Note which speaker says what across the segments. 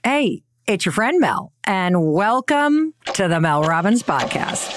Speaker 1: Hey, it's your friend Mel, and welcome to the Mel Robbins Podcast.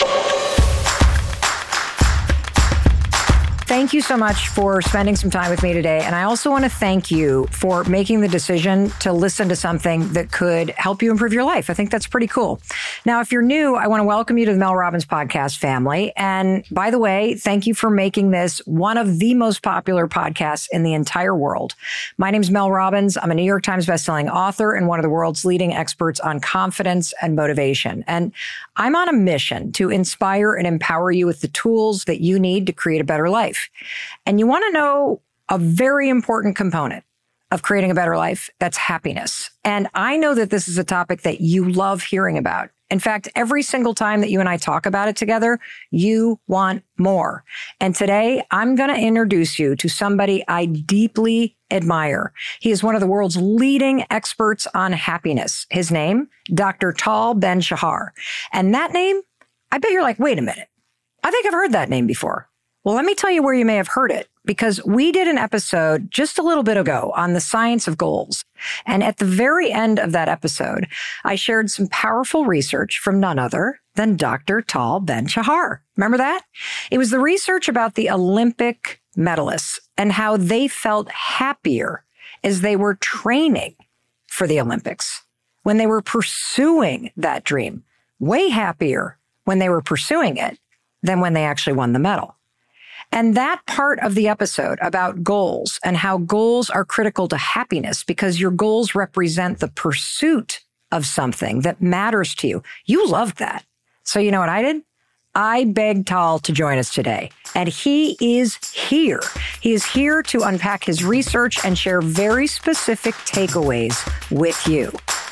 Speaker 1: Thank you so much for spending some time with me today. And I also want to thank you for making the decision to listen to something that could help you improve your life. I think that's pretty cool. Now, if you're new, I want to welcome you to the Mel Robbins Podcast family. And by the way, thank you for making this one of the most popular podcasts in the entire world. My name is Mel Robbins. I'm a New York Times bestselling author and one of the world's leading experts on confidence and motivation. And I'm on a mission to inspire and empower you with the tools that you need to create a better life. And you want to know a very important component of creating a better life, that's happiness. And I know that this is a topic that you love hearing about. In fact, every single time that you and I talk about it together, you want more. And today, I'm going to introduce you to somebody I deeply admire. He is one of the world's leading experts on happiness. His name, Dr. Tal Ben-Shahar. And that name, I bet you're like, wait a minute. I think I've heard that name before. Well, let me tell you where you may have heard it, because we did an episode just a little bit ago on the science of goals. And at the very end of that episode, I shared some powerful research from none other than Dr. Tal Ben-Shahar. Remember that? It was the research about the Olympic medalists and how they felt happier as they were training for the Olympics, when they were pursuing that dream, way happier when they were pursuing it than when they actually won the medal. And that part of the episode about goals and how goals are critical to happiness because your goals represent the pursuit of something that matters to you. You loved that. So you know what I did? I begged Tal to join us today, and he is here. He is here to unpack his research and share very specific takeaways with you.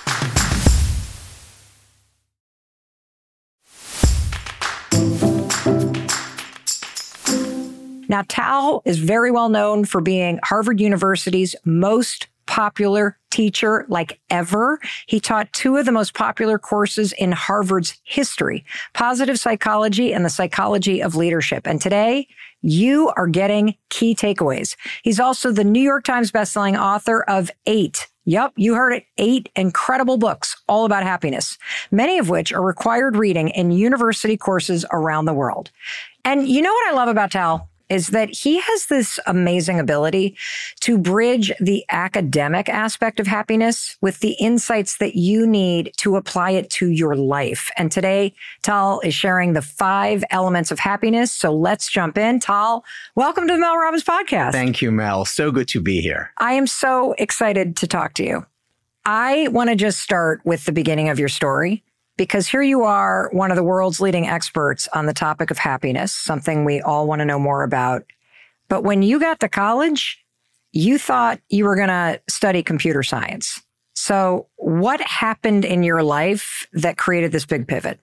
Speaker 1: Now, Tal is very well known for being Harvard University's most popular teacher like ever. He taught two of the most popular courses in Harvard's history, positive psychology and the psychology of leadership. And today, you are getting key takeaways. He's also the New York Times bestselling author of 8. Yep, you heard it. 8 incredible books all about happiness, many of which are required reading in university courses around the world. And you know what I love about Tal? Is that he has this amazing ability to bridge the academic aspect of happiness with the insights that you need to apply it to your life. And today, Tal is sharing the 5 elements of happiness. So let's jump in. Tal, welcome to the Mel Robbins Podcast.
Speaker 2: Thank you, Mel. So good to be here.
Speaker 1: I am so excited to talk to you. I want to just start with the beginning of your story, because here you are, one of the world's leading experts on the topic of happiness, something we all want to know more about. But when you got to college, you thought you were going to study computer science. So what happened in your life that created this big pivot?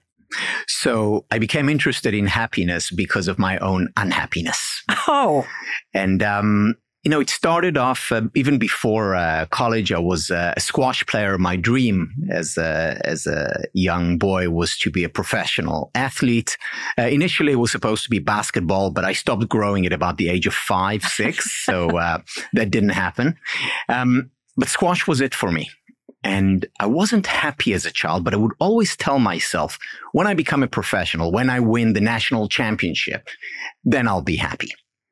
Speaker 2: So I became interested in happiness because of my own unhappiness.
Speaker 1: Oh.
Speaker 2: And, it started off even before college. I was a squash player. My dream as a young boy was to be a professional athlete. Initially, it was supposed to be basketball, but I stopped growing at about the age of 5, 6. So that didn't happen. But squash was it for me. And I wasn't happy as a child, but I would always tell myself, when I become a professional, when I win the national championship, then I'll be happy.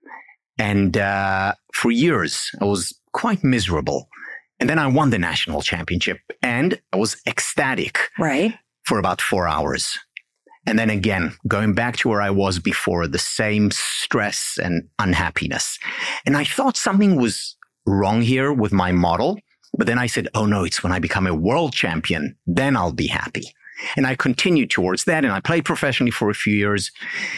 Speaker 2: And for years, I was quite miserable. And then I won the national championship and I was ecstatic for about 4 hours. And then again, going back to where I was before, the same stress and unhappiness. And I thought something was wrong here with my model. But then I said, oh no, it's when I become a world champion, then I'll be happy. And I continued towards that. And I played professionally for a few years.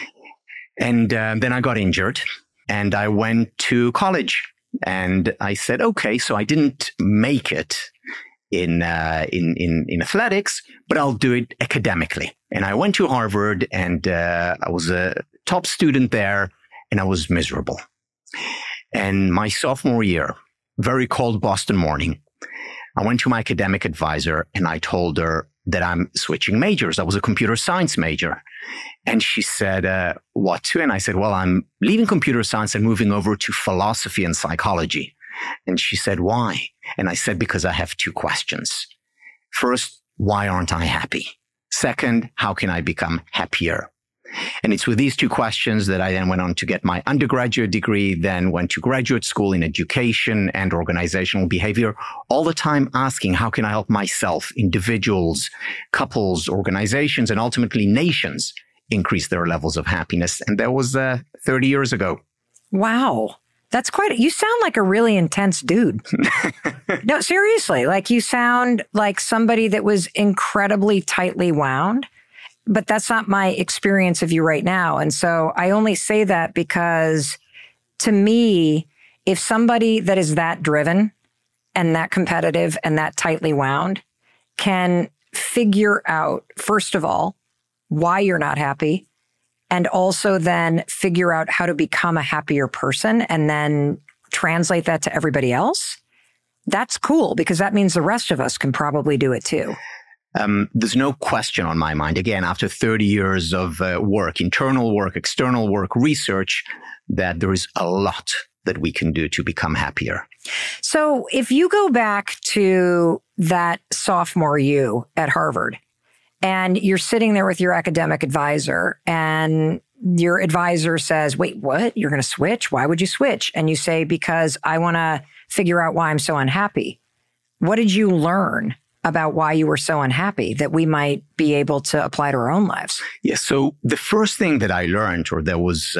Speaker 2: And then I got injured. And I went to college and I said, okay, so I didn't make it in athletics, but I'll do it academically. And I went to Harvard and I was a top student there and I was miserable. And my sophomore year, very cold Boston morning, I went to my academic advisor and I told her that I'm switching majors. I was a computer science major. And she said, what to? And I said, well, I'm leaving computer science and moving over to philosophy and psychology. And she said, why? And I said, because I have 2 questions. First, why aren't I happy? Second, how can I become happier? And it's with these two questions that I then went on to get my undergraduate degree, then went to graduate school in education and organizational behavior, all the time asking, how can I help myself, individuals, couples, organizations, and ultimately nations increase their levels of happiness? And that was 30 years ago.
Speaker 1: Wow. That's you sound like a really intense dude. No, seriously, like you sound like somebody that was incredibly tightly wound. But that's not my experience of you right now. And so I only say that because to me, if somebody that is that driven and that competitive and that tightly wound can figure out, first of all, why you're not happy, and also then figure out how to become a happier person and then translate that to everybody else, that's cool because that means the rest of us can probably do it too.
Speaker 2: There's no question on my mind, again, after 30 years of work, internal work, external work, research, that there is a lot that we can do to become happier.
Speaker 1: So if you go back to that sophomore you at Harvard and you're sitting there with your academic advisor and your advisor says, wait, what? You're going to switch? Why would you switch? And you say, because I want to figure out why I'm so unhappy. What did you learn about why you were so unhappy that we might be able to apply to our own lives?
Speaker 2: Yeah. So the first thing that I learned, or that was,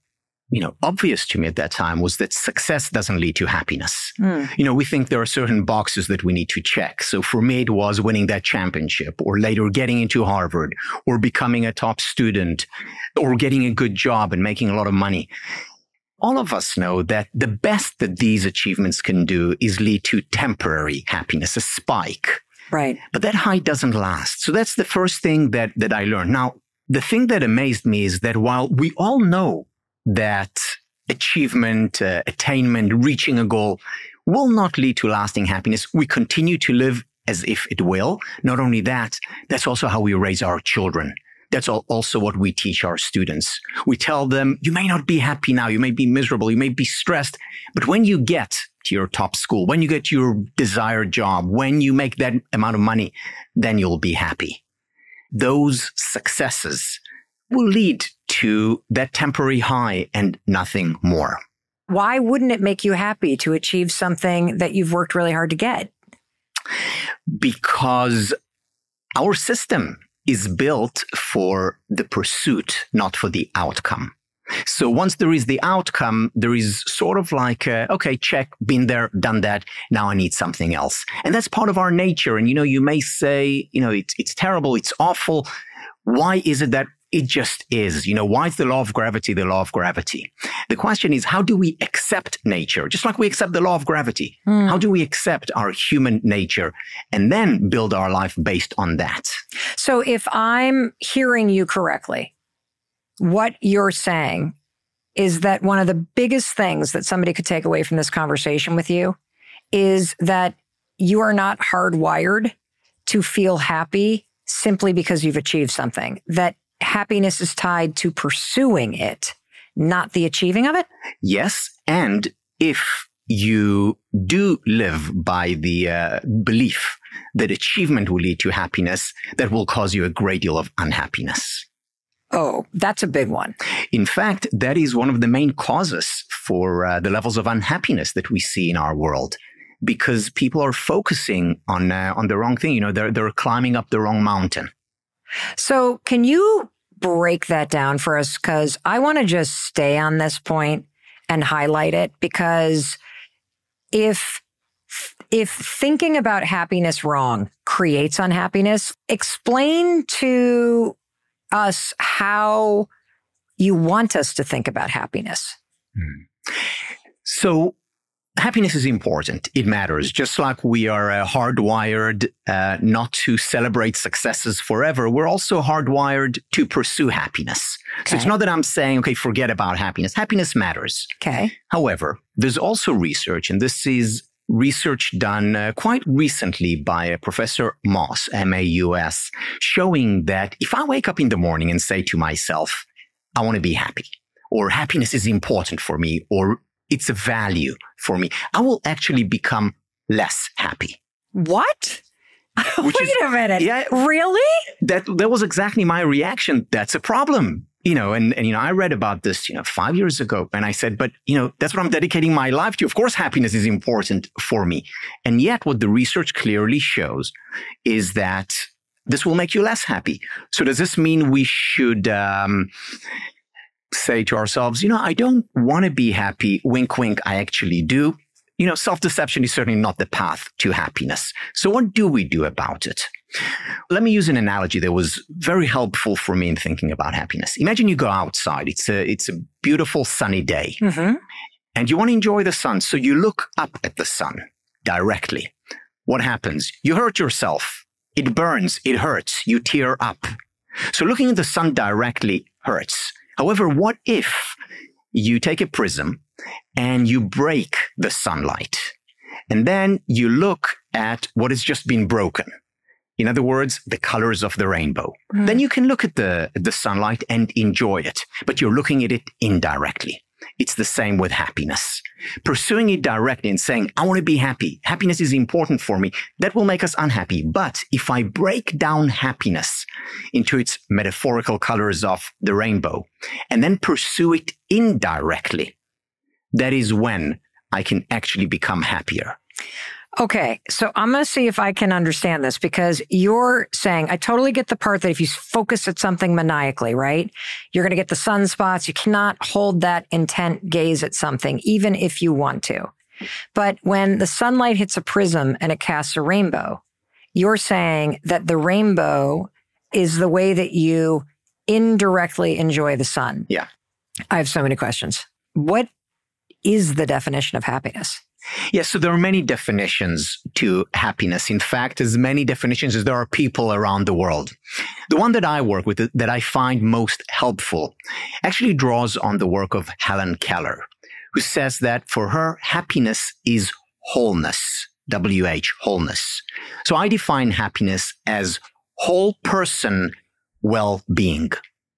Speaker 2: obvious to me at that time, was that success doesn't lead to happiness. We think there are certain boxes that we need to check. So for me, it was winning that championship, or later getting into Harvard, or becoming a top student, or getting a good job and making a lot of money. All of us know that the best that these achievements can do is lead to temporary happiness, a spike.
Speaker 1: Right.
Speaker 2: But that high doesn't last. So that's the first thing that I learned. Now, the thing that amazed me is that while we all know that achievement, attainment, reaching a goal will not lead to lasting happiness, we continue to live as if it will. Not only that, that's also how we raise our children. That's also what we teach our students. We tell them, you may not be happy now, you may be miserable, you may be stressed, but when you get to your top school, when you get your desired job, when you make that amount of money, then you'll be happy. Those successes will lead to that temporary high and nothing more.
Speaker 1: Why wouldn't it make you happy to achieve something that you've worked really hard to get?
Speaker 2: Because our system is built for the pursuit, not for the outcome. So once there is the outcome, there is sort of like, okay, check, been there, done that. Now I need something else. And that's part of our nature. And, you may say, it's terrible. It's awful. Why is it that it just is? Why is the law of gravity the law of gravity? The question is, how do we accept nature? Just like we accept the law of gravity. How do we accept our human nature and then build our life based on that?
Speaker 1: So if I'm hearing you correctly, what you're saying is that one of the biggest things that somebody could take away from this conversation with you is that you are not hardwired to feel happy simply because you've achieved something, that happiness is tied to pursuing it, not the achieving of it?
Speaker 2: Yes. And if you do live by the belief that achievement will lead to happiness, that will cause you a great deal of unhappiness.
Speaker 1: Oh, that's a big one.
Speaker 2: In fact, that is one of the main causes for the levels of unhappiness that we see in our world, because people are focusing on the wrong thing. They're climbing up the wrong mountain.
Speaker 1: So can you break that down for us? Because I want to just stay on this point and highlight it, because if thinking about happiness wrong creates unhappiness, explain to us how you want us to think about happiness.
Speaker 2: So happiness is important. It matters. Just like we are hardwired not to celebrate successes forever, we're also hardwired to pursue happiness. Okay. So it's not that I'm saying, okay, forget about happiness. Happiness matters.
Speaker 1: Okay.
Speaker 2: However, there's also research, and this is research done quite recently by Professor Maus, M-A-U-S, showing that if I wake up in the morning and say to myself, I want to be happy, or happiness is important for me, or it's a value for me, I will actually become less happy.
Speaker 1: What? Wait a minute. Yeah, really?
Speaker 2: That was exactly my reaction. That's a problem. And I read about this, 5 years ago, and I said, but, that's what I'm dedicating my life to. Of course, happiness is important for me. And yet what the research clearly shows is that this will make you less happy. So does this mean we should say to ourselves, I don't want to be happy. Wink, wink. I actually do. Self-deception is certainly not the path to happiness. So what do we do about it? Let me use an analogy that was very helpful for me in thinking about happiness. Imagine you go outside. It's a beautiful sunny day, and you want to enjoy the sun. So you look up at the sun directly. What happens? You hurt yourself. It burns. It hurts. You tear up. So looking at the sun directly hurts. However, what if you take a prism and you break the sunlight, and then you look at what has just been broken? In other words, the colors of the rainbow. Then you can look at the sunlight and enjoy it, but you're looking at it indirectly. It's the same with happiness. Pursuing it directly and saying, I want to be happy. Happiness is important for me. That will make us unhappy. But if I break down happiness into its metaphorical colors of the rainbow and then pursue it indirectly, that is when I can actually become happier.
Speaker 1: Okay, so I'm going to see if I can understand this, because you're saying, I totally get the part that if you focus at something maniacally, right, you're going to get the sunspots. You cannot hold that intent gaze at something, even if you want to. But when the sunlight hits a prism and it casts a rainbow, you're saying that the rainbow is the way that you indirectly enjoy the sun.
Speaker 2: Yeah.
Speaker 1: I have so many questions. What is the definition of happiness?
Speaker 2: Yes, so there are many definitions to happiness. In fact, as many definitions as there are people around the world. The one that I work with, that I find most helpful, actually draws on the work of Helen Keller, who says that for her, happiness is wholeness, W-H, wholeness. So I define happiness as whole person well-being.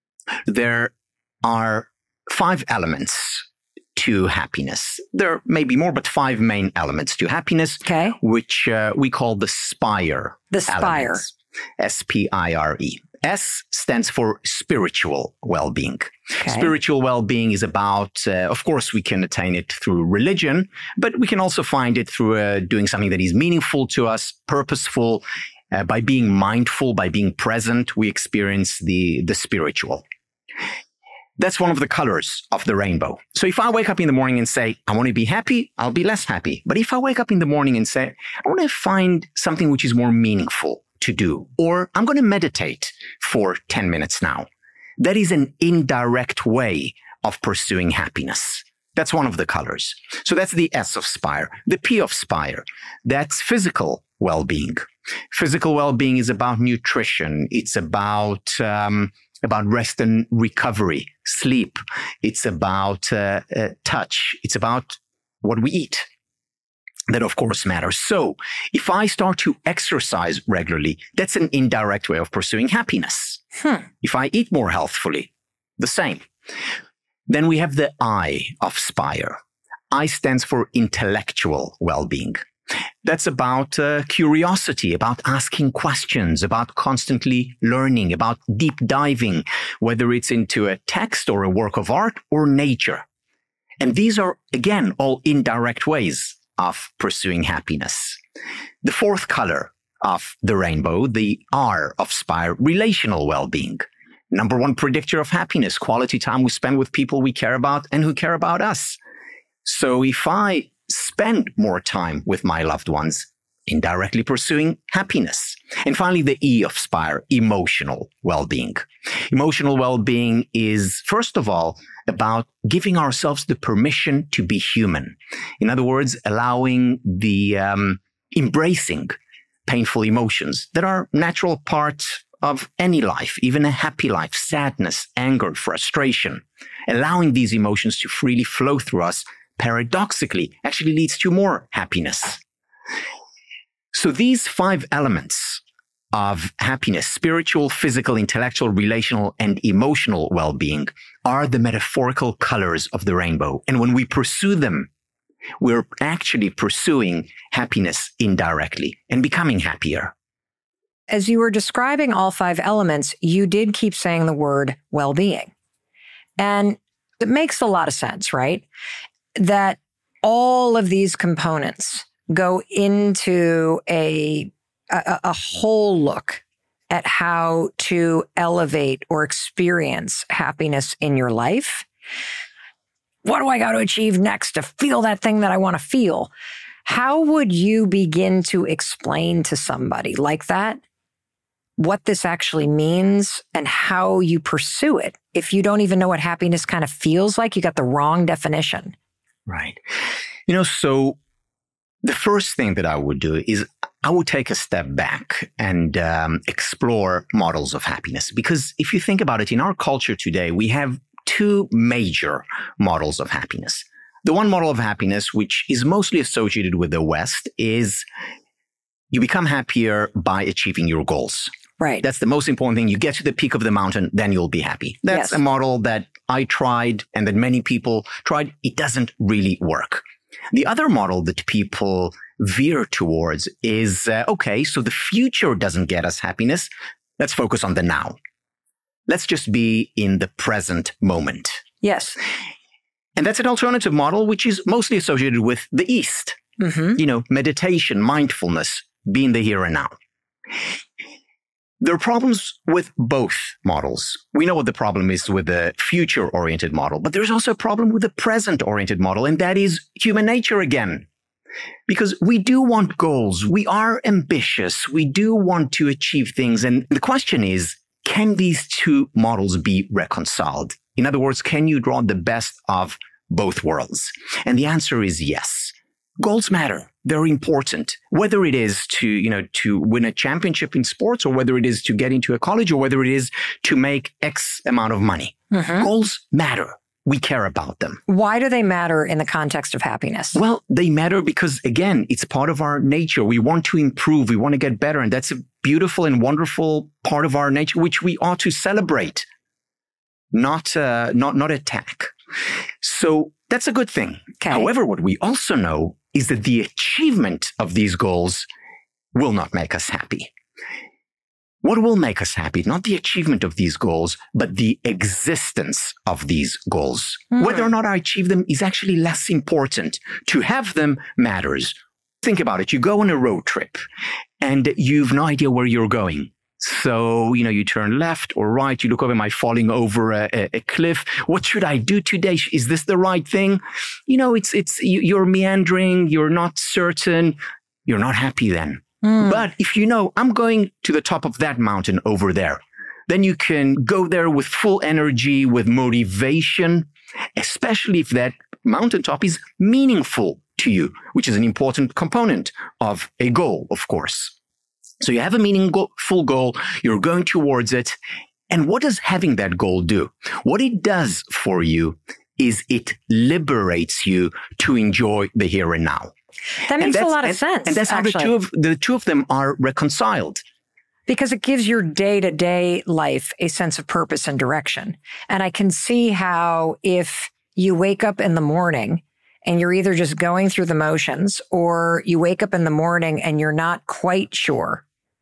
Speaker 2: There are 5 elements to happiness. There may be more, but 5 main elements to happiness, which we call the SPIRE.
Speaker 1: The SPIRE.
Speaker 2: S-P-I-R-E. S stands for spiritual well-being. Spiritual well-being is about, of course, we can attain it through religion, but we can also find it through doing something that is meaningful to us, purposeful. By being mindful, by being present, we experience the spiritual. That's one of the colors of the rainbow. So if I wake up in the morning and say, I want to be happy, I'll be less happy. But if I wake up in the morning and say, I want to find something which is more meaningful to do, or I'm going to meditate for 10 minutes now, that is an indirect way of pursuing happiness. That's one of the colors. So that's the S of SPIRE. The P of SPIRE, that's physical well-being. Physical well-being is about nutrition. It's about rest and recovery, sleep. It's about touch. It's about what we eat. That, of course, matters. So if I start to exercise regularly, that's an indirect way of pursuing happiness. If I eat more healthfully, the same. Then we have the I of SPIRE. I stands for intellectual well-being. That's about curiosity, about asking questions, about constantly learning, about deep diving, whether it's into a text or a work of art or nature. And these are, again, all indirect ways of pursuing happiness. The 4th color of the rainbow, the R of SPIRE, relational well-being. Number 1 predictor of happiness, quality time we spend with people we care about and who care about us. So if I spend more time with my loved ones, indirectly pursuing happiness. And finally, the E of SPIRE, emotional well-being. Emotional well-being is, first of all, about giving ourselves the permission to be human. In other words, allowing the embracing painful emotions that are natural parts of any life, even a happy life, sadness, anger, frustration. Allowing these emotions to freely flow through us paradoxically actually leads to more happiness. So these 5 elements of happiness, spiritual, physical, intellectual, relational, and emotional well-being, are the metaphorical colors of the rainbow. And when we pursue them, we're actually pursuing happiness indirectly and becoming happier.
Speaker 1: as you were describing all 5 elements, you did keep saying the word well-being. And it makes a lot of sense, right? That all of these components go into a whole look at how to elevate or experience happiness in your life. What do I got to achieve next to feel that thing that I want to feel? How would you begin to explain to somebody like that what this actually means and how you pursue it if you don't even know what happiness kind of feels like? You got the wrong definition.
Speaker 2: Right. So the first thing that I would do is I would take a step back and explore models of happiness. Because if you think about it, in our culture today, we have 2 major models of happiness. The one model of happiness, which is mostly associated with the West, is you become happier by achieving your goals.
Speaker 1: Right.
Speaker 2: That's the most important thing. You get to the peak of the mountain, then you'll be happy. That's a model that I tried and that many people tried. It doesn't really work. The other model that people veer towards is, so the future doesn't get us happiness. Let's focus on the now. Let's just be in the present moment.
Speaker 1: Yes.
Speaker 2: And that's an alternative model, which is mostly associated with the East. Mm-hmm. Meditation, mindfulness, being the here and now. There are problems with both models. We know what the problem is with the future-oriented model, but there's also a problem with the present-oriented model, and that is human nature again. Because we do want goals. We are ambitious. We do want to achieve things. And the question is, can these 2 models be reconciled? In other words, can you draw the best of both worlds? And the answer is yes. Goals matter. They're important. Whether it is to win a championship in sports, or whether it is to get into a college, or whether it is to make X amount of money. Mm-hmm. Goals matter. We care about them.
Speaker 1: Why do they matter in the context of happiness?
Speaker 2: Well, they matter because, again, it's part of our nature. We want to improve. We want to get better. And that's a beautiful and wonderful part of our nature, which we ought to celebrate, not attack. So that's a good thing. Okay. However, what we also know is that the achievement of these goals will not make us happy. What will make us happy? Not the achievement of these goals, but the existence of these goals. Mm. Whether or not I achieve them is actually less important. To have them matters. Think about it. You go on a road trip and you've no idea where you're going. So, you turn left or right. You look over, am I falling over a cliff? What should I do today? Is this the right thing? You're meandering. You're not certain. You're not happy then. Mm. But if I'm going to the top of that mountain over there, then you can go there with full energy, with motivation, especially if that mountaintop is meaningful to you, which is an important component of a goal, of course. So you have a meaningful goal, you're going towards it. And what does having that goal do? What it does for you is it liberates you to enjoy the here and now.
Speaker 1: That makes a lot of sense.
Speaker 2: And that's how the two of them are reconciled.
Speaker 1: Because it gives your day-to-day life a sense of purpose and direction. And I can see how if you wake up in the morning and you're either just going through the motions, or you wake up in the morning and you're not quite sure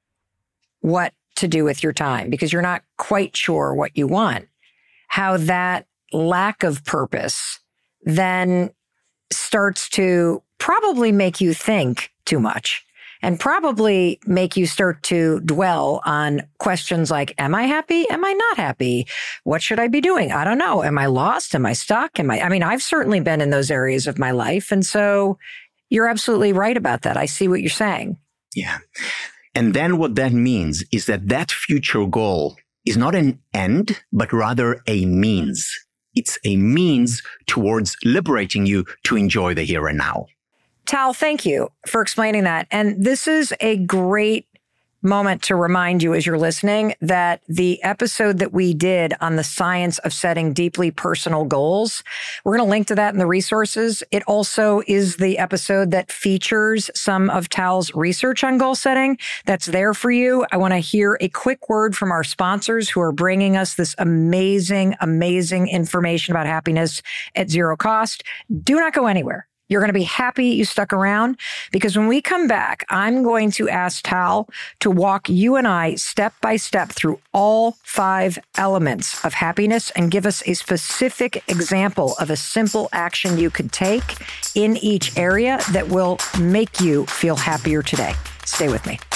Speaker 1: what to do with your time because you're not quite sure what you want, how that lack of purpose then starts to probably make you think too much and probably make you start to dwell on questions like, am I happy? Am I not happy? What should I be doing? I don't know. Am I lost? Am I stuck? I've certainly been in those areas of my life. And so you're absolutely right about that. I see what you're saying.
Speaker 2: Yeah. And then what that means is that future goal is not an end, but rather a means. It's a means towards liberating you to enjoy the here and now.
Speaker 1: Tal, thank you for explaining that. And this is a great moment to remind you as you're listening that the episode that we did on the science of setting deeply personal goals, we're going to link to that in the resources. It also is the episode that features some of Tal's research on goal setting. That's there for you. I want to hear a quick word from our sponsors who are bringing us this amazing, amazing information about happiness at zero cost. Do not go anywhere. You're going to be happy you stuck around, because when we come back, I'm going to ask Tal to walk you and I step by step through all 5 elements of happiness and give us a specific example of a simple action you could take in each area that will make you feel happier today. Stay with me.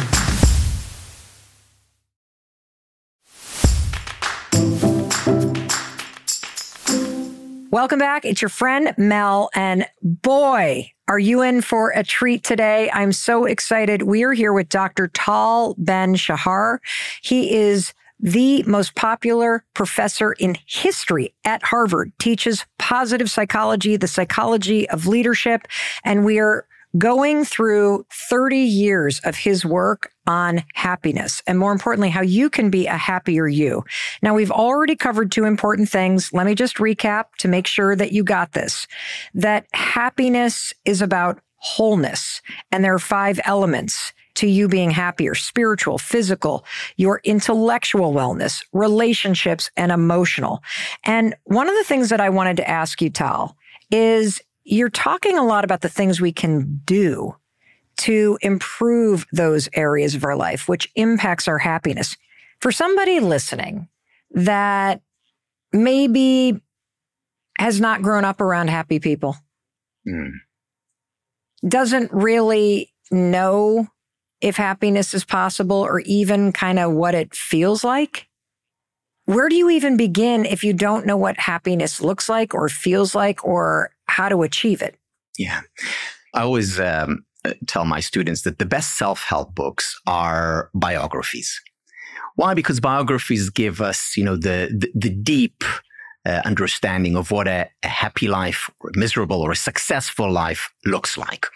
Speaker 1: Welcome back. It's your friend Mel, and boy, are you in for a treat today. I'm so excited. We are here with Dr. Tal Ben-Shahar. He is the most popular professor in history at Harvard, teaches positive psychology, the psychology of leadership, and we are going through 30 years of his work on happiness, and more importantly, how you can be a happier you. Now, we've already covered 2 important things. Let me just recap to make sure that you got this, that happiness is about wholeness, and there are 5 elements to you being happier: spiritual, physical, your intellectual wellness, relationships, and emotional. And one of the things that I wanted to ask you, Tal, is you're talking a lot about the things we can do to improve those areas of our life, which impacts our happiness. For somebody listening that maybe has not grown up around happy people, doesn't really know if happiness is possible or even kind of what it feels like, where do you even begin if you don't know what happiness looks like or feels like or how to achieve it?
Speaker 2: Yeah. I always tell my students that the best self-help books are biographies. Why? Because biographies give us, the deep understanding of what a happy life, or a miserable or a successful life looks like.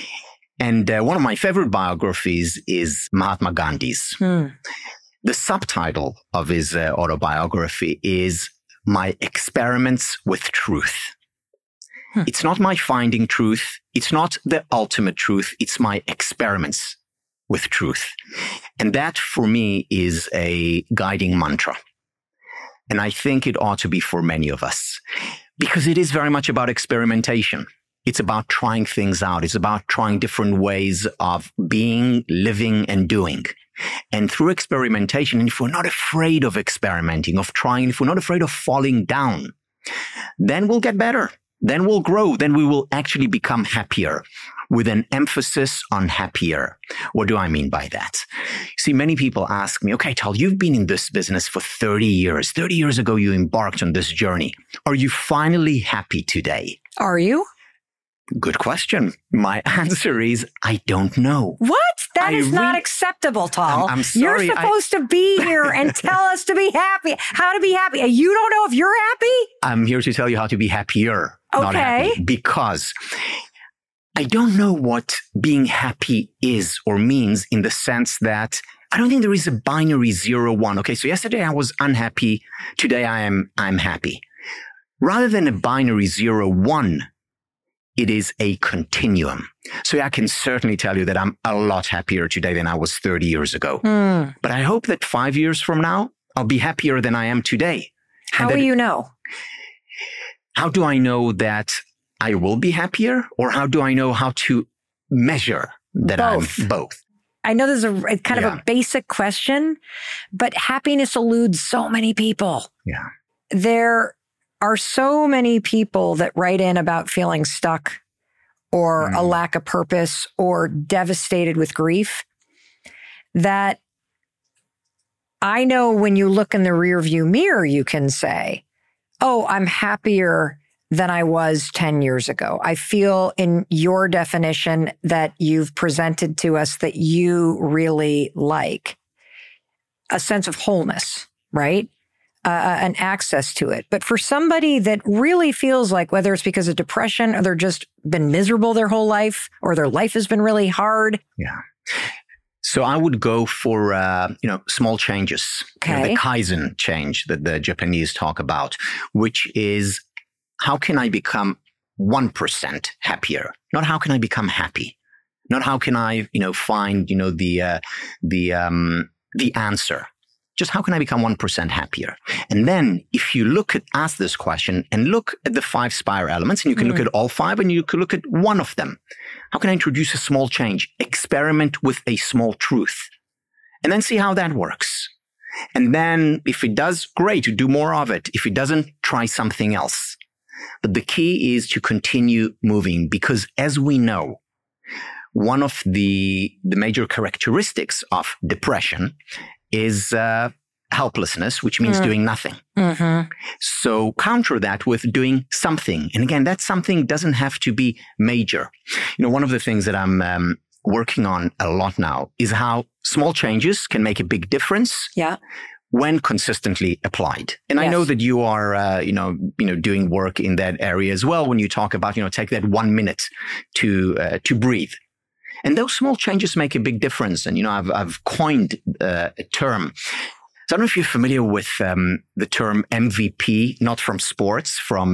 Speaker 2: And one of my favorite biographies is Mahatma Gandhi's. The subtitle of his autobiography is My Experiments with Truth. It's not my finding truth. It's not the ultimate truth. It's my experiments with truth. And that for me is a guiding mantra. And I think it ought to be for many of us, because it is very much about experimentation. It's about trying things out. It's about trying different ways of being, living, and doing. And through experimentation, and if we're not afraid of experimenting, of trying, if we're not afraid of falling down, then we'll get better. Then we'll grow. Then we will actually become happier, with an emphasis on happier. What do I mean by that? See, many people ask me, okay, Tal, you've been in this business for 30 years. 30 years ago, you embarked on this journey. Are you finally happy today?
Speaker 1: Are you?
Speaker 2: Good question. My answer is, I don't know.
Speaker 1: What? That is not acceptable, Tal.
Speaker 2: I'm sorry.
Speaker 1: You're supposed to be here and tell us to be happy, how to be happy. You don't know if you're happy?
Speaker 2: I'm here to tell you how to be happier, not happy. Because I don't know what being happy is or means, in the sense that I don't think there is a binary 0-1. Okay, so yesterday I was unhappy. Today I'm happy. Rather than a binary 0-1, it is a continuum. So I can certainly tell you that I'm a lot happier today than I was 30 years ago. But I hope that 5 years from now, I'll be happier than I am today.
Speaker 1: How will you know?
Speaker 2: How do I know that I will be happier? Or how do I know how to measure that I'm both?
Speaker 1: I know this is a kind of a basic question, but happiness eludes so many people.
Speaker 2: Yeah.
Speaker 1: There are so many people that write in about feeling stuck or a lack of purpose or devastated with grief, that I know when you look in the rearview mirror, you can say, oh, I'm happier than I was 10 years ago. I feel in your definition that you've presented to us that you really like a sense of wholeness, right? An access to it. But for somebody that really feels like, whether it's because of depression or they're just been miserable their whole life, or their life has been really hard.
Speaker 2: Yeah. So I would go for, small changes.
Speaker 1: Okay.
Speaker 2: The Kaizen change that the Japanese talk about, which is, how can I become 1% happier? Not how can I become happy? Not how can I, find, the answer just how can I become 1% happier? And then if you ask this question and look at the 5 SPIRE elements, and you can look at all 5 and you can look at one of them. How can I introduce a small change? Experiment with a small truth and then see how that works. And then if it does, great, do more of it. If it doesn't, try something else. But the key is to continue moving, because as we know, one of the major characteristics of depression is helplessness, which means doing nothing. Mm-hmm. So counter that with doing something. And again, that something doesn't have to be major. One of the things that I'm working on a lot now is how small changes can make a big difference.
Speaker 1: Yeah.
Speaker 2: When consistently applied. And yes. I know that you are, doing work in that area as well. When you talk about, take that 1 minute to breathe. And those small changes make a big difference. And, I've coined a term. So I don't know if you're familiar with the term MVP, not from sports, from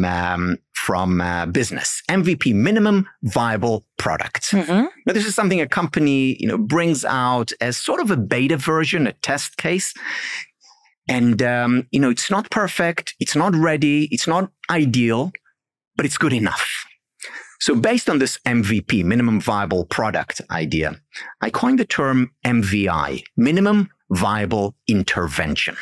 Speaker 2: business. MVP, minimum viable product. Mm-hmm. Now, this is something a company, brings out as sort of a beta version, a test case. And, it's not perfect. It's not ready. It's not ideal, but it's good enough. So based on this MVP, minimum viable product idea, I coined the term MVI, minimum viable intervention.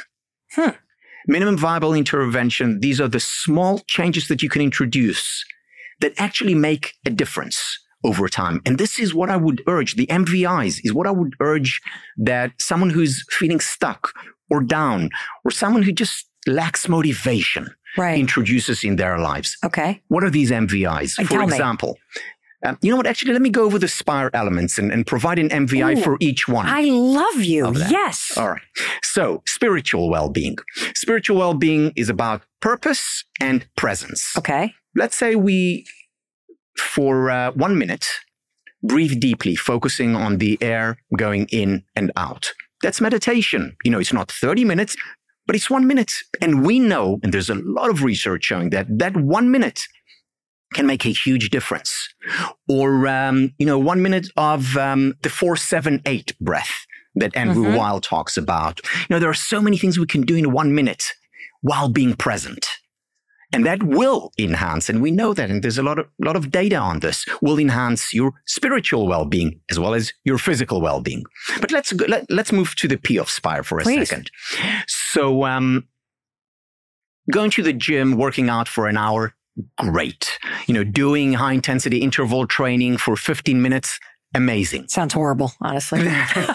Speaker 2: Minimum viable intervention. These are the small changes that you can introduce that actually make a difference over time. And this is what I would urge. The MVIs is what I would urge that someone who's feeling stuck or down, or someone who just lacks motivation, introduces in their lives.
Speaker 1: Okay.
Speaker 2: What are these MVIs? For example, you know what? Actually, let me go over the SPIRE elements and provide an MVI for each one.
Speaker 1: I love you. Yes.
Speaker 2: All right. So spiritual well-being. Spiritual well-being is about purpose and presence.
Speaker 1: Okay.
Speaker 2: Let's say we, for 1 minute, breathe deeply, focusing on the air going in and out. That's meditation. It's not 30 minutes, but it's 1 minute. And we know, and there's a lot of research showing that 1 minute can make a huge difference. Or, 1 minute of the 4-7-8 breath that Andrew Weil talks about. There are so many things we can do in 1 minute while being present. And that will enhance, and we know that, and there's a lot of data on this, will enhance your spiritual well-being as well as your physical well-being. But let's move to the P of SPIRE for a second. So, going to the gym, working out for an hour, great. Doing high-intensity interval training for 15 minutes, amazing.
Speaker 1: Sounds horrible, honestly.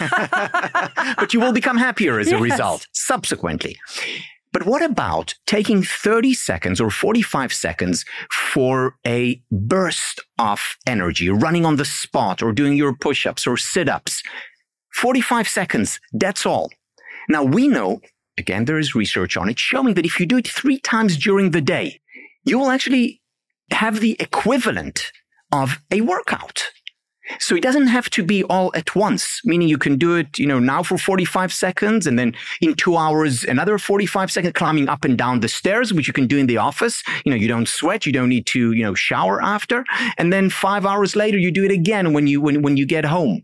Speaker 2: But you will become happier as a result subsequently. But what about taking 30 seconds or 45 seconds for a burst of energy, running on the spot or doing your push-ups or sit-ups? 45 seconds, that's all. Now we know, again, there is research on it showing that if you do it 3 times during the day, you will actually have the equivalent of a workout. So it doesn't have to be all at once, meaning you can do it, now for 45 seconds and then in 2 hours, another 45 seconds climbing up and down the stairs, which you can do in the office. You don't sweat. You don't need to, shower after. And then 5 hours later, you do it again when you get home.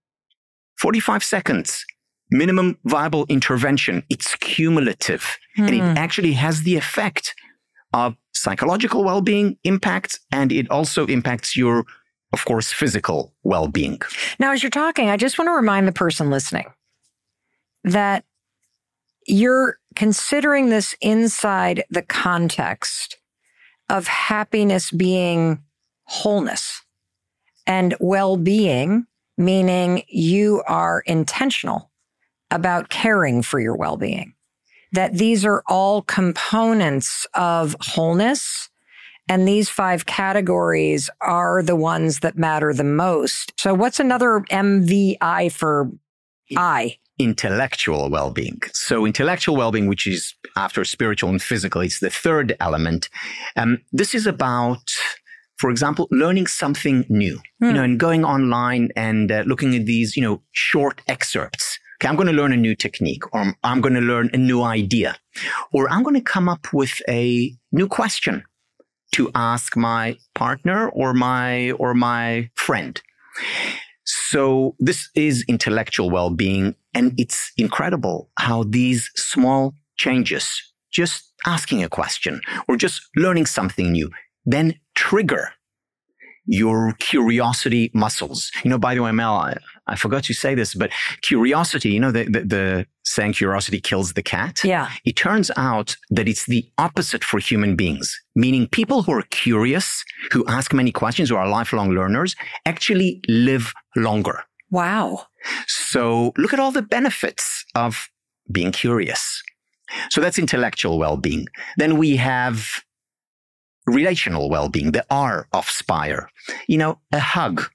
Speaker 2: 45 seconds, minimum viable intervention. It's cumulative and it actually has the effect of psychological well-being impact, and it also impacts your, of course, physical well-being.
Speaker 1: Now, as you're talking, I just want to remind the person listening that you're considering this inside the context of happiness being wholeness and well-being, meaning you are intentional about caring for your well-being, that these are all components of wholeness. And these 5 categories are the ones that matter the most. So what's another MVI for I?
Speaker 2: Intellectual well-being. So intellectual well-being, which is after spiritual and physical, it's the third element. This is about, for example, learning something new, and going online and looking at these, short excerpts. Okay, I'm going to learn a new technique, or I'm going to learn a new idea, or I'm going to come up with a new question to ask my partner or my friend. So this is intellectual well-being. And it's incredible how these small changes, just asking a question or just learning something new, then trigger your curiosity muscles. By the way, Mel, I forgot to say this, but curiosity, the saying curiosity kills the cat.
Speaker 1: Yeah.
Speaker 2: It turns out that it's the opposite for human beings, meaning people who are curious, who ask many questions, who are lifelong learners, actually live longer.
Speaker 1: Wow.
Speaker 2: So look at all the benefits of being curious. So that's intellectual well-being. Then we have relational well-being, the R of Spire. A hug,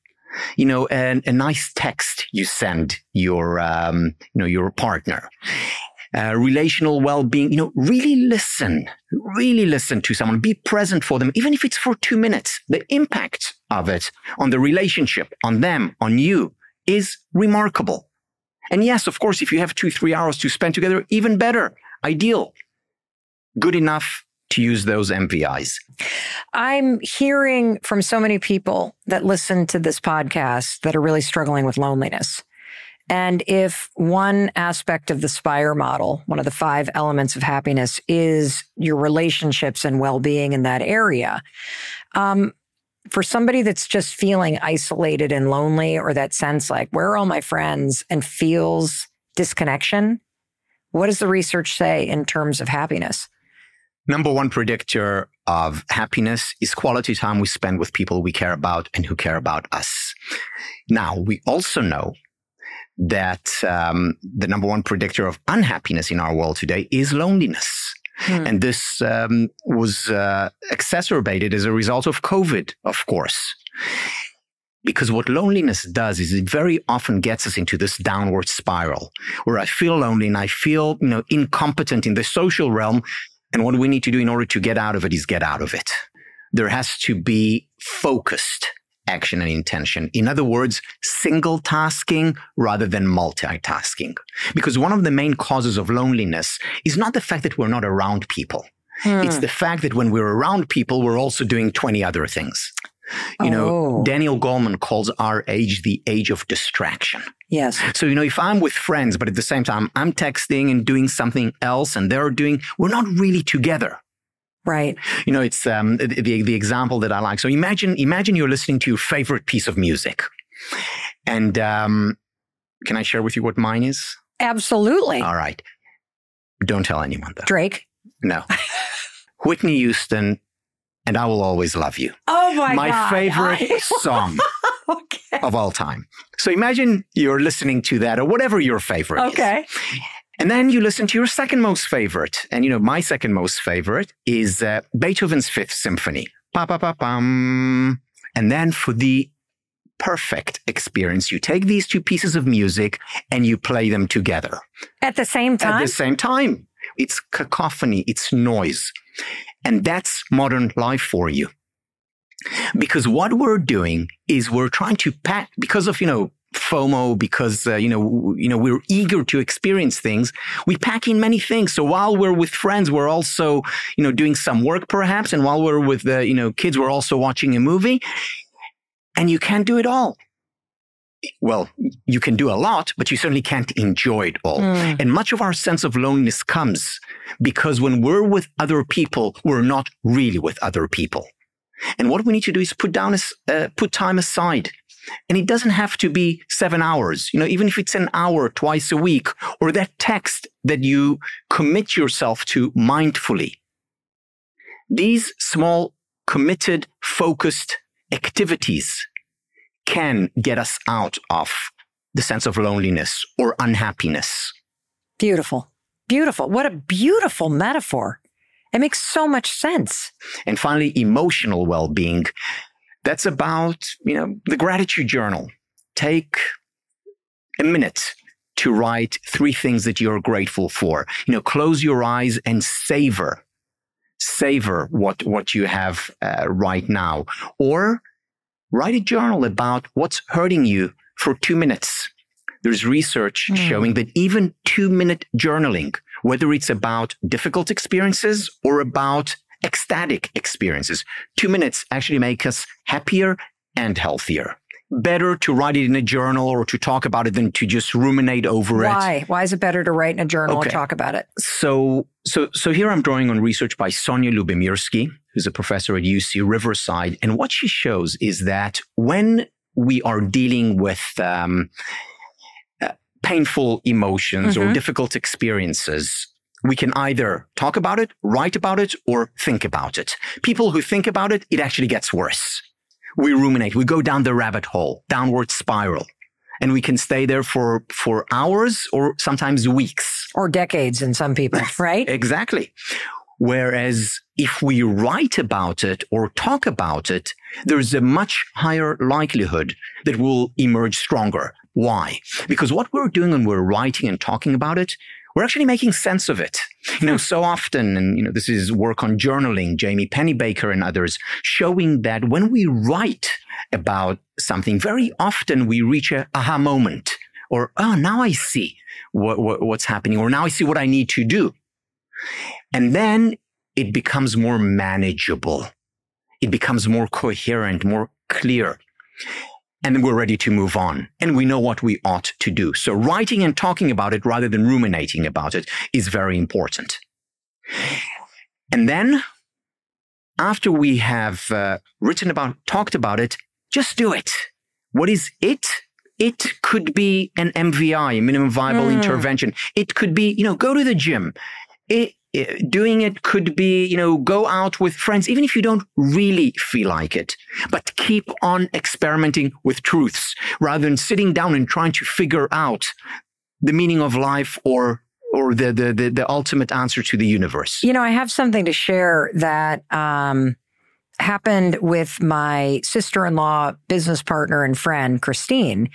Speaker 2: a nice text you send your partner. Relational well-being, really listen to someone, be present for them, even if it's for 2 minutes. The impact of it on the relationship, on them, on you is remarkable. And yes, of course, if you have 2-3 hours to spend together, even better, ideal, good enough to use those MVIs.
Speaker 1: I'm hearing from so many people that listen to this podcast that are really struggling with loneliness. And if one aspect of the SPIRE model, one of the 5 elements of happiness, is your relationships and well-being in that area, for somebody that's just feeling isolated and lonely, or that sense like, where are all my friends, and feels disconnection, what does the research say in terms of happiness?
Speaker 2: Number one predictor of happiness is quality time we spend with people we care about and who care about us. Now, we also know that the number one predictor of unhappiness in our world today is loneliness. And this was exacerbated as a result of COVID, of course. Because what loneliness does is it very often gets us into this downward spiral where I feel lonely and I feel, incompetent in the social realm. And what we need to do in order to get out of it is get out of it. There has to be focused action and intention. In other words, single tasking rather than multitasking. Because one of the main causes of loneliness is not the fact that we're not around people. It's the fact that when we're around people, we're also doing 20 other things. Daniel Goleman calls our age the age of distraction.
Speaker 1: Yes.
Speaker 2: So, if I'm with friends, but at the same time, I'm texting and doing something else and we're not really together.
Speaker 1: Right.
Speaker 2: It's the example that I like. So imagine you're listening to your favorite piece of music. And can I share with you what mine is?
Speaker 1: Absolutely.
Speaker 2: All right. Don't tell anyone, though.
Speaker 1: Drake?
Speaker 2: No. Whitney Houston, and I Will Always Love You.
Speaker 1: Oh, my God.
Speaker 2: My favorite song of all time. So imagine you're listening to that or whatever your favorite is.
Speaker 1: Okay.
Speaker 2: And then you listen to your second most favorite. And, my second most favorite is Beethoven's Fifth Symphony. Pa-pa-pa-pam. And then for the perfect experience, you take these 2 pieces of music and you play them together.
Speaker 1: At the same time?
Speaker 2: At the same time. It's cacophony. It's noise. And that's modern life for you. Because what we're doing is we're trying to pack, because of, FOMO, because, we're eager to experience things, we pack in many things. So while we're with friends, we're also, doing some work perhaps. And while we're with, kids, we're also watching a movie. And you can't do it all. Well, you can do a lot, but you certainly can't enjoy it all. And much of our sense of loneliness comes because when we're with other people, we're not really with other people. And what we need to do is put time aside. And it doesn't have to be 7 hours, even if it's an hour twice a week, or that text that you commit yourself to mindfully. These small, committed, focused activities can get us out of the sense of loneliness or unhappiness. Beautiful.
Speaker 1: Beautiful. What a beautiful metaphor. It makes so much sense.
Speaker 2: And finally, emotional well-being. That's about, the gratitude journal. Take a minute to write 3 things that you're grateful for. Close your eyes and savor what you have right now. Or write a journal about what's hurting you for 2 minutes. There's research showing that even 2-minute journaling, whether it's about difficult experiences or about ecstatic experiences, 2 minutes actually make us happier and healthier. better to write it in a journal or to talk about it than to just ruminate over it.
Speaker 1: Why? Why is it better to write in a journal and talk about it?
Speaker 2: So here I'm drawing on research by Sonia Lubimirsky, who's a professor at UC Riverside. And what she shows is that when we are dealing with painful emotions or difficult experiences, we can either talk about it, write about it, or think about it. People who think about it, it actually gets worse. We ruminate. We go down the rabbit hole, downward spiral. And we can stay there for hours or sometimes weeks.
Speaker 1: Or decades in some people, right?
Speaker 2: Exactly. Whereas if we write about it or talk about it, there's a much higher likelihood that we'll emerge stronger. Why? Because what we're doing when we're writing and talking about it, we're actually making sense of it. So often, and this is work on journaling, Jamie Pennybaker and others, showing that when we write about something, very often we reach a aha moment, or, oh, now I see what's happening, or now I see what I need to do. And then it becomes more manageable. It becomes more coherent, more clear. And then we're ready to move on. And we know what we ought to do. So writing and talking about it rather than ruminating about it is very important. And then after we have written about, talked about it, just do it. What is it? It could be an MVI, minimum viable intervention. It could be, go to the gym. Doing it could be, go out with friends, even if you don't really feel like it, but keep on experimenting with truths rather than sitting down and trying to figure out the meaning of life or the ultimate answer to the universe.
Speaker 1: I have something to share that happened with my sister-in-law, business partner and friend, Christine.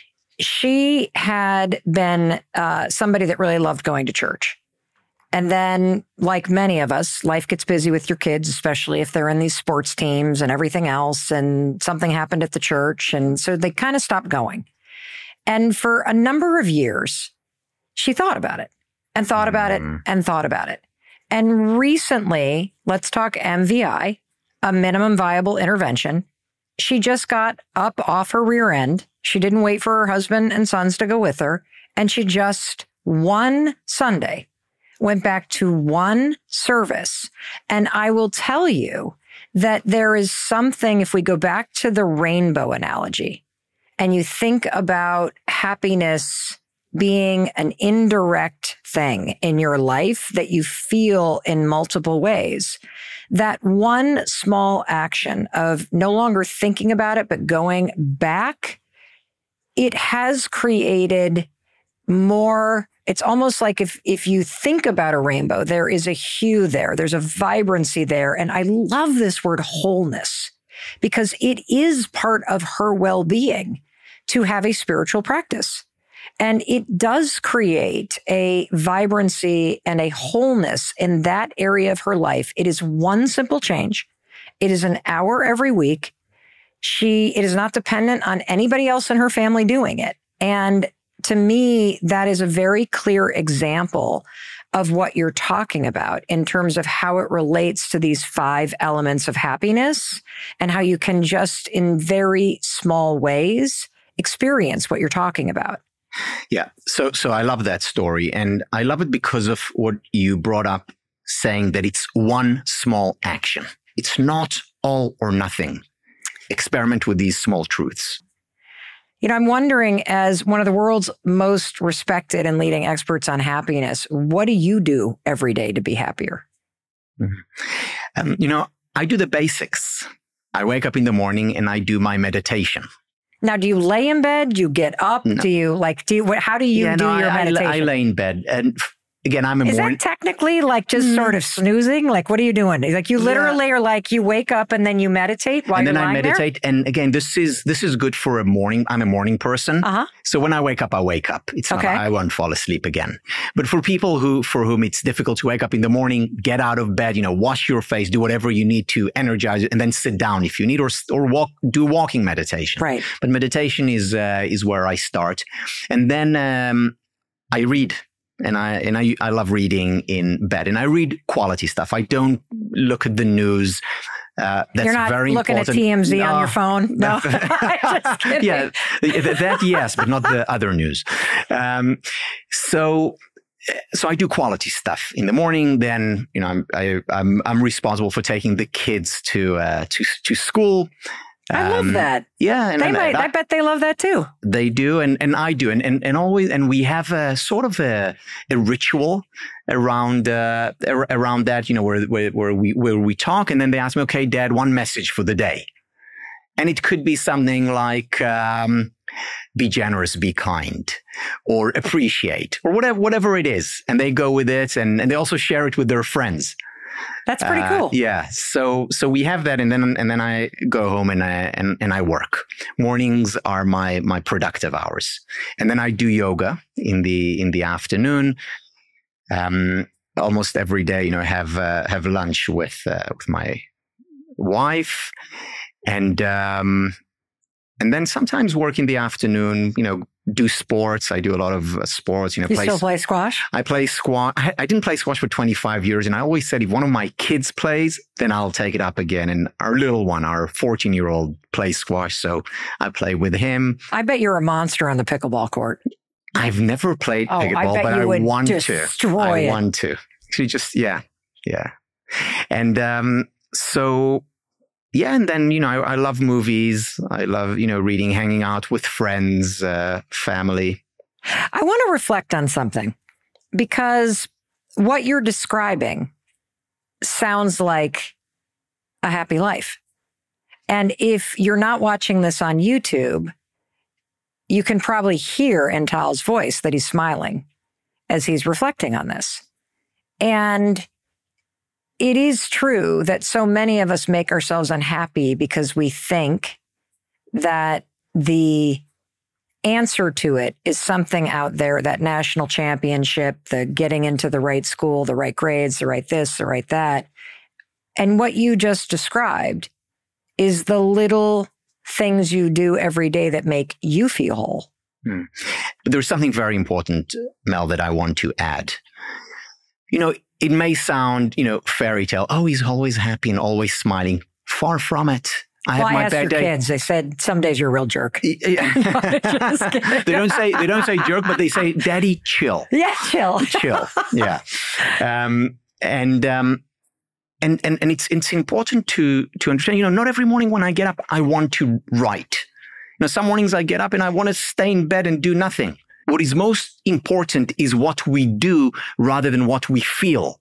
Speaker 1: She had been somebody that really loved going to church. And then, like many of us, life gets busy with your kids, especially if they're in these sports teams and everything else, and something happened at the church. And so they kind of stopped going. And for a number of years, she thought about it and thought about it and thought about it. And recently, let's talk MVI, a minimum viable intervention. She just got up off her rear end. She didn't wait for her husband and sons to go with her. And she just one Sunday went back to one service. And I will tell you that there is something, if we go back to the rainbow analogy, and you think about happiness being an indirect thing in your life that you feel in multiple ways, that one small action of no longer thinking about it, but going back, it has created more. It's almost like if you think about a rainbow, there is a hue there. There's a vibrancy there. And I love this word wholeness because it is part of her well-being to have a spiritual practice. And it does create a vibrancy and a wholeness in that area of her life. It is one simple change. It is an hour every week. It is not dependent on anybody else in her family doing it. And to me, that is a very clear example of what you're talking about in terms of how it relates to these 5 elements of happiness and how you can just in very small ways experience what you're talking about.
Speaker 2: Yeah. So I love that story. And I love it because of what you brought up, saying that it's one small action. It's not all or nothing. Experiment with these small truths.
Speaker 1: I'm wondering, as one of the world's most respected and leading experts on happiness, what do you do every day to be happier?
Speaker 2: I do the basics. I wake up in the morning and I do my meditation.
Speaker 1: Now, do you lay in bed? Do you get up?
Speaker 2: No.
Speaker 1: How do you do your meditation?
Speaker 2: I lay in bed. And again, I'm a
Speaker 1: Is
Speaker 2: morning.
Speaker 1: that technically like just sort of snoozing? Like, what are you doing? Like you literally are like, you wake up and then you meditate while you're lying there?
Speaker 2: And then I meditate. And again, this is good for a morning. I'm a morning person.
Speaker 1: Uh-huh.
Speaker 2: So when I wake up, I wake up. It's not, I won't fall asleep again. But for people for whom it's difficult to wake up in the morning, get out of bed, wash your face, do whatever you need to energize it, and then sit down if you need, or do walking meditation.
Speaker 1: Right.
Speaker 2: But meditation is where I start. And then I read. And I love reading in bed, and I read quality stuff. I don't look at the news. That's
Speaker 1: You're not
Speaker 2: very
Speaker 1: looking
Speaker 2: important.
Speaker 1: at TMZ on your phone? No. Just kidding.
Speaker 2: Yeah, that yes, but not the other news. So I do quality stuff in the morning. Then I'm responsible for taking the kids to school.
Speaker 1: I love that.
Speaker 2: Yeah, and
Speaker 1: I bet they love that too.
Speaker 2: They do, and I do, and always, and we have a sort of a ritual around that. Where we talk, and then they ask me, "Okay, Dad, one message for the day," and it could be something like, "Be generous, be kind," or "appreciate," or whatever it is, and they go with it, and they also share it with their friends.
Speaker 1: That's pretty cool.
Speaker 2: Yeah. So we have that, and then I go home and I work. Mornings are my productive hours, and then I do yoga in the afternoon. Almost every day, have lunch with my wife, and then sometimes work in the afternoon. Do sports. I do a lot of sports.
Speaker 1: You still play squash?
Speaker 2: I play squash. I didn't play squash for 25 years. And I always said, if one of my kids plays, then I'll take it up again. And our little one, our 14-year-old, plays squash. So I play with him.
Speaker 1: I bet you're a monster on the pickleball court.
Speaker 2: I've never played pickleball, but I want to. I want to. So yeah. And so... Yeah, and then, I love movies. I love, reading, hanging out with friends, family.
Speaker 1: I want to reflect on something, because what you're describing sounds like a happy life. And if you're not watching this on YouTube, you can probably hear in Tal's voice that he's smiling as he's reflecting on this. And it is true that so many of us make ourselves unhappy because we think that the answer to it is something out there, that national championship, the getting into the right school, the right grades, the right this, the right that. And what you just described is the little things you do every day that make you feel whole.
Speaker 2: There's something very important, Mel, that I want to add. It may sound, fairy tale. Oh, he's always happy and always smiling. Far from it. I
Speaker 1: asked your kids. They said, some days you're a real jerk.
Speaker 2: They don't say jerk, but they say, Daddy, chill.
Speaker 1: Yeah, chill.
Speaker 2: Chill. Yeah. And it's important to understand, not every morning when I get up, I want to write. Some mornings I get up and I want to stay in bed and do nothing. What is most important is what we do rather than what we feel.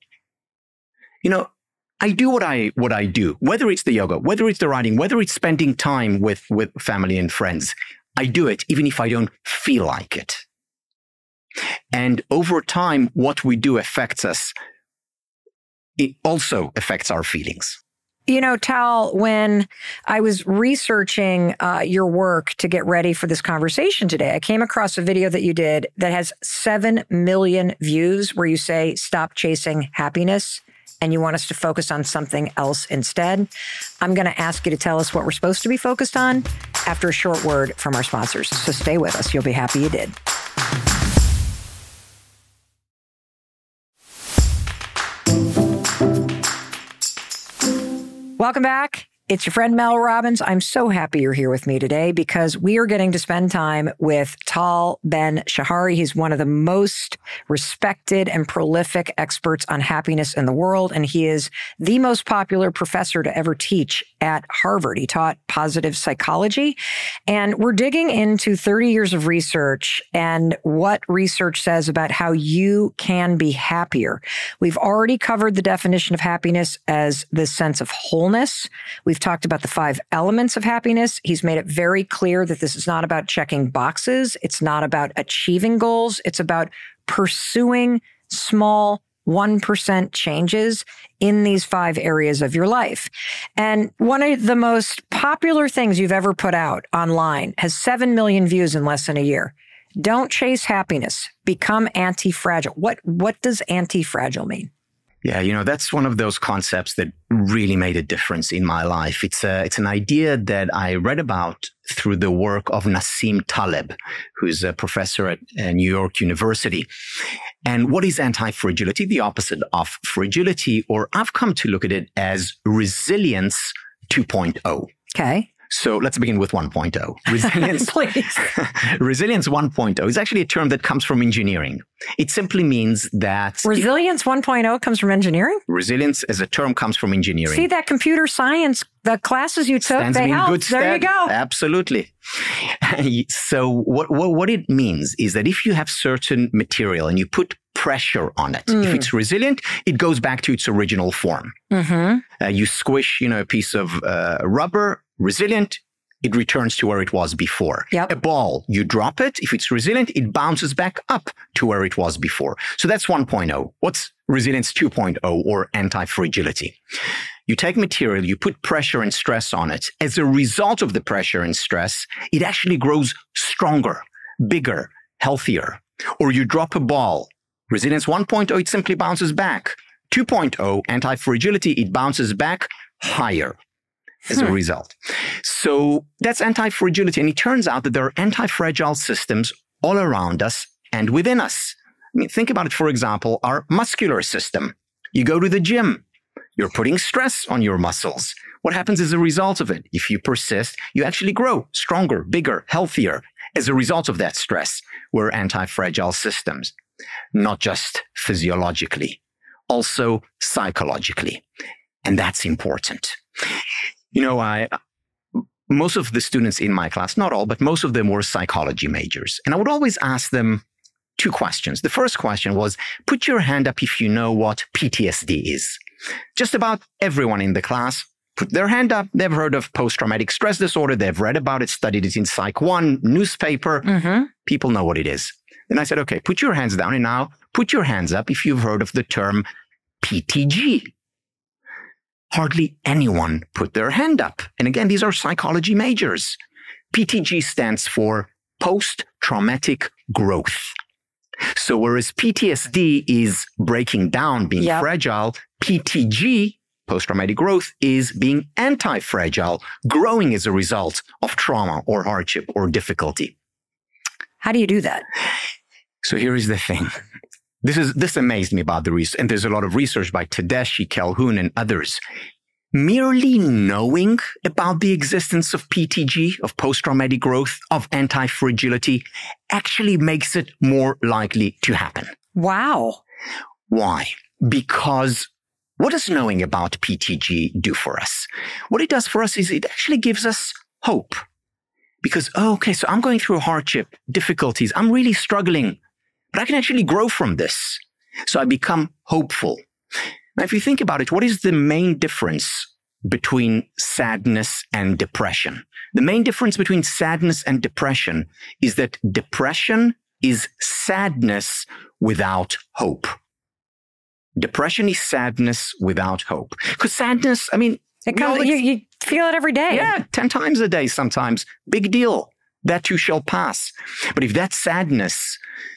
Speaker 2: I do what I do, whether it's the yoga, whether it's the writing, whether it's spending time with family and friends. I do it even if I don't feel like it. And over time, what we do affects us. It also affects our feelings.
Speaker 1: Tal, when I was researching your work to get ready for this conversation today, I came across a video that you did that has 7 million views where you say, stop chasing happiness, and you want us to focus on something else instead. I'm going to ask you to tell us what we're supposed to be focused on after a short word from our sponsors. So stay with us. You'll be happy you did. Welcome back. It's your friend Mel Robbins. I'm so happy you're here with me today because we are getting to spend time with Tal Ben-Shahari. He's one of the most respected and prolific experts on happiness in the world, and he is the most popular professor to ever teach at Harvard. He taught positive psychology, and we're digging into 30 years of research and what research says about how you can be happier. We've already covered the definition of happiness as this sense of wholeness. We've talked about the 5 elements of happiness. He's made it very clear that this is not about checking boxes. It's not about achieving goals. It's about pursuing small 1% changes in these 5 areas of your life. And one of the most popular things you've ever put out online has 7 million views in less than a year. Don't chase happiness. Become anti-fragile. What does anti-fragile mean?
Speaker 2: Yeah, that's one of those concepts that really made a difference in my life. It's an idea that I read about through the work of Nassim Taleb, who's a professor at New York University. And what is anti-fragility? The opposite of fragility, or I've come to look at it as resilience 2.0.
Speaker 1: Okay.
Speaker 2: So let's begin with 1.0. Resilience,
Speaker 1: Please.
Speaker 2: Resilience 1.0 is actually a term that comes from engineering. It simply means that...
Speaker 1: Resilience 1.0 comes from engineering?
Speaker 2: Resilience as a term comes from engineering.
Speaker 1: See, that computer science, the classes you took, they helped. There you go.
Speaker 2: Absolutely. So what it means is that if you have certain material and you put pressure on it, if it's resilient, it goes back to its original form. Mm-hmm. You squish, a piece of rubber, resilient, it returns to where it was before.
Speaker 1: Yep.
Speaker 2: A ball, you drop it. If it's resilient, it bounces back up to where it was before. So that's 1.0. What's resilience 2.0 or anti-fragility? You take material, you put pressure and stress on it. As a result of the pressure and stress, it actually grows stronger, bigger, healthier. Or you drop a ball. Resilience 1.0, it simply bounces back. 2.0, anti-fragility, it bounces back higher as a result. So that's anti-fragility. And it turns out that there are anti-fragile systems all around us and within us. I mean, think about it, for example, our muscular system. You go to the gym. You're putting stress on your muscles. What happens as a result of it? If you persist, you actually grow stronger, bigger, healthier as a result of that stress. We're anti-fragile systems, not just physiologically, also psychologically. And that's important. Most of the students in my class, not all, but most of them were psychology majors. And I would always ask them two questions. The first question was, put your hand up if you know what PTSD is. Just about everyone in the class put their hand up. They've heard of post-traumatic stress disorder. They've read about it, studied it in Psych 1, newspaper. Mm-hmm. People know what it is. Then I said, okay, put your hands down and now put your hands up if you've heard of the term PTG. Hardly anyone put their hand up. And again, these are psychology majors. PTG stands for post-traumatic growth. So whereas PTSD is breaking down, being fragile, PTG, post-traumatic growth, is being anti-fragile, growing as a result of trauma or hardship or difficulty.
Speaker 1: How do you do that?
Speaker 2: So here is the thing. This amazed me about the research, and there's a lot of research by Tedeschi, Calhoun, and others. Merely knowing about the existence of PTG, of post-traumatic growth, of anti-fragility, actually makes it more likely to happen.
Speaker 1: Wow.
Speaker 2: Why? Because what does knowing about PTG do for us? What it does for us is it actually gives us hope. Because, so I'm going through hardship, difficulties, I'm really struggling. But I can actually grow from this. So I become hopeful. Now, if you think about it, what is the main difference between sadness and depression? The main difference between sadness and depression is that depression is sadness without hope. Depression is sadness without hope. Because sadness,
Speaker 1: it comes, you feel it every day.
Speaker 2: Yeah, 10 times a day sometimes. Big deal. That too shall pass. But if that sadness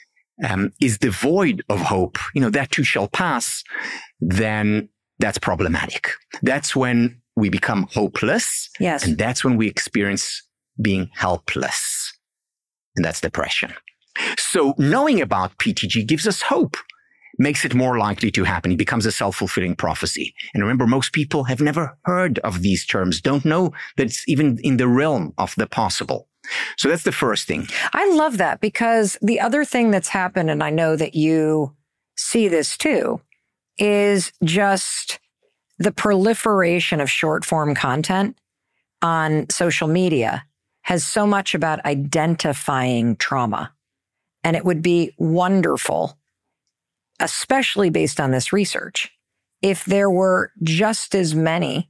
Speaker 2: is devoid of hope, that too shall pass, then that's problematic. That's when we become hopeless.
Speaker 1: Yes.
Speaker 2: And that's when we experience being helpless. And that's depression. So knowing about PTG gives us hope, makes it more likely to happen. It becomes a self-fulfilling prophecy. And remember, most people have never heard of these terms, don't know that it's even in the realm of the possible. So that's the first thing.
Speaker 1: I love that, because the other thing that's happened, and I know that you see this too, is just the proliferation of short form content on social media has so much about identifying trauma. And it would be wonderful, especially based on this research, if there were just as many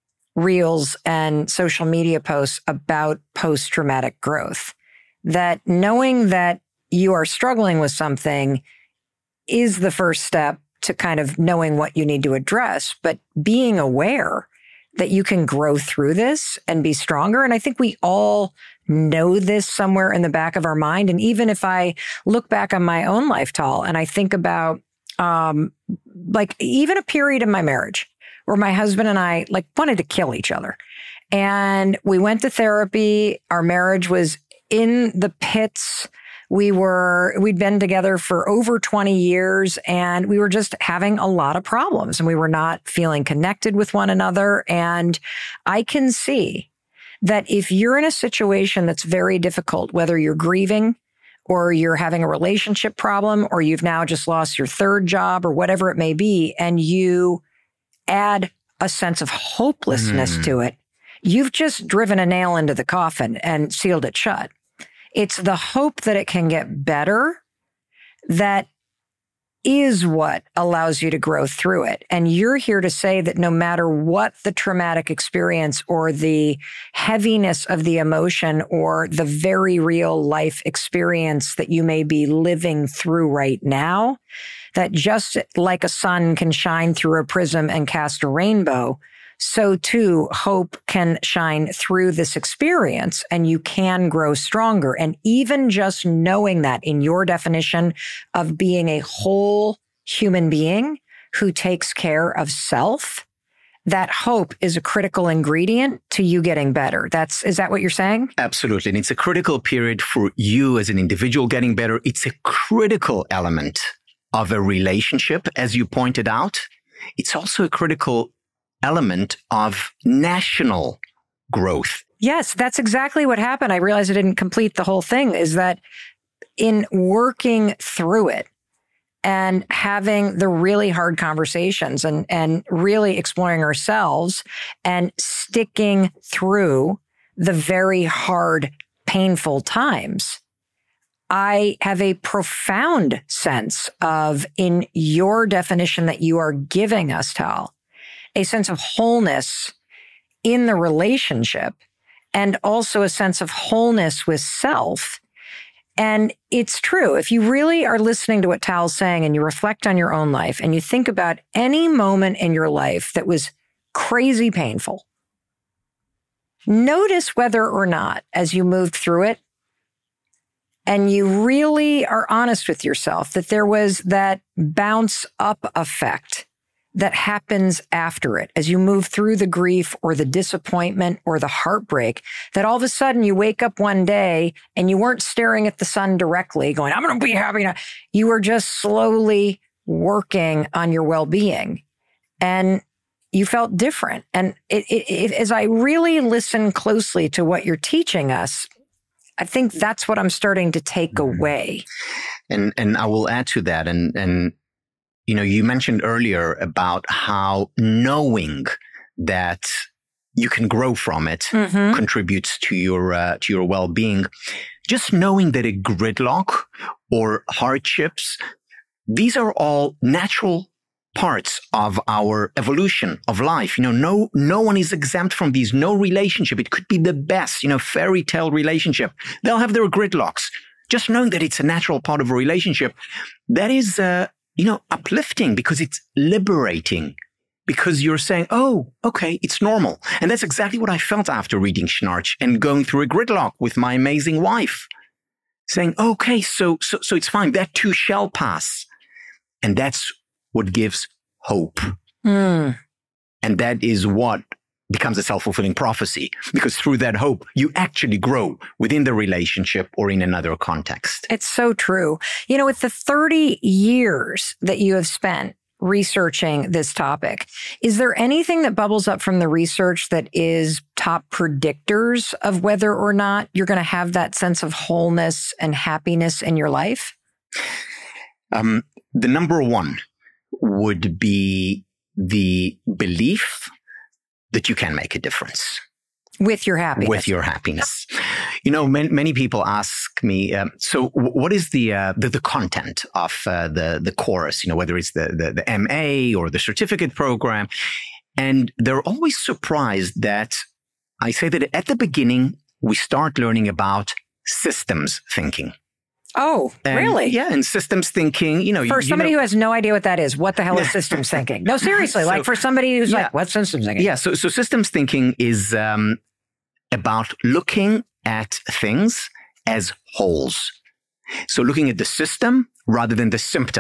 Speaker 1: reels and social media posts about post-traumatic growth, that knowing that you are struggling with something is the first step to kind of knowing what you need to address, but being aware that you can grow through this and be stronger. And I think we all know this somewhere in the back of our mind. And even if I look back on my own life, Tal, and I think about like even a period in my marriage where my husband and I like wanted to kill each other. And we went to therapy. Our marriage was in the pits. We'd been together for over 20 years and we were just having a lot of problems and we were not feeling connected with one another. And I can see that if you're in a situation that's very difficult, whether you're grieving or you're having a relationship problem, or you've now just lost your third job or whatever it may be, and you add a sense of hopelessness to it, you've just driven a nail into the coffin and sealed it shut. It's the hope that it can get better that is what allows you to grow through it. And you're here to say that no matter what the traumatic experience or the heaviness of the emotion or the very real life experience that you may be living through right now, that just like a sun can shine through a prism and cast a rainbow, so too hope can shine through this experience and you can grow stronger. And even just knowing that in your definition of being a whole human being who takes care of self, that hope is a critical ingredient to you getting better. Is that what you're saying?
Speaker 2: Absolutely. And it's a critical period for you as an individual getting better. It's a critical element of a relationship, as you pointed out. It's also a critical element of national growth.
Speaker 1: Yes, that's exactly what happened. I realized I didn't complete the whole thing, is that in working through it and having the really hard conversations and really exploring ourselves and sticking through the very hard, painful times, I have a profound sense of, in your definition that you are giving us, Tal, a sense of wholeness in the relationship and also a sense of wholeness with self. And it's true. If you really are listening to what Tal's saying and you reflect on your own life and you think about any moment in your life that was crazy painful, notice whether or not as you moved through it and you really are honest with yourself that there was that bounce up effect that happens after it, as you move through the grief or the disappointment or the heartbreak, that all of a sudden you wake up one day and you weren't staring at the sun directly going, I'm going to be happy now. You were just slowly working on your well-being and you felt different. And as I really listen closely to what you're teaching us, I think that's what I'm starting to take away.
Speaker 2: And I will add to that. And you know, you mentioned earlier about how knowing that you can grow from it contributes to your well-being. Just knowing that a gridlock or hardships, these are all natural parts of our evolution of life. You know, no one is exempt from these. No relationship. It could be the best, fairy tale relationship. They'll have their gridlocks. Just knowing that it's a natural part of a relationship, that is, uplifting, because it's liberating, because you're saying, oh, okay, it's normal. And that's exactly what I felt after reading Schnarch and going through a gridlock with my amazing wife, saying, okay, so it's fine. That too shall pass. And that's what gives hope. And that is what becomes a self-fulfilling prophecy, because through that hope, you actually grow within the relationship or in another context.
Speaker 1: It's so true. With the 30 years that you have spent researching this topic, is there anything that bubbles up from the research that is top predictors of whether or not you're going to have that sense of wholeness and happiness in your life?
Speaker 2: The number one would be the belief that you can make a difference.
Speaker 1: With your happiness.
Speaker 2: With your happiness. Many people ask me, so what is the content of the course, whether it's the MA or the certificate program? And they're always surprised that I say that at the beginning, we start learning about systems thinking.
Speaker 1: Oh, really?
Speaker 2: Yeah, and systems thinking,
Speaker 1: For somebody who has no idea what that is, what the hell is systems thinking? No, seriously, like for somebody who's like, what's systems thinking?
Speaker 2: Yeah, so systems thinking is about looking at things as wholes. So looking at the system rather than the symptom.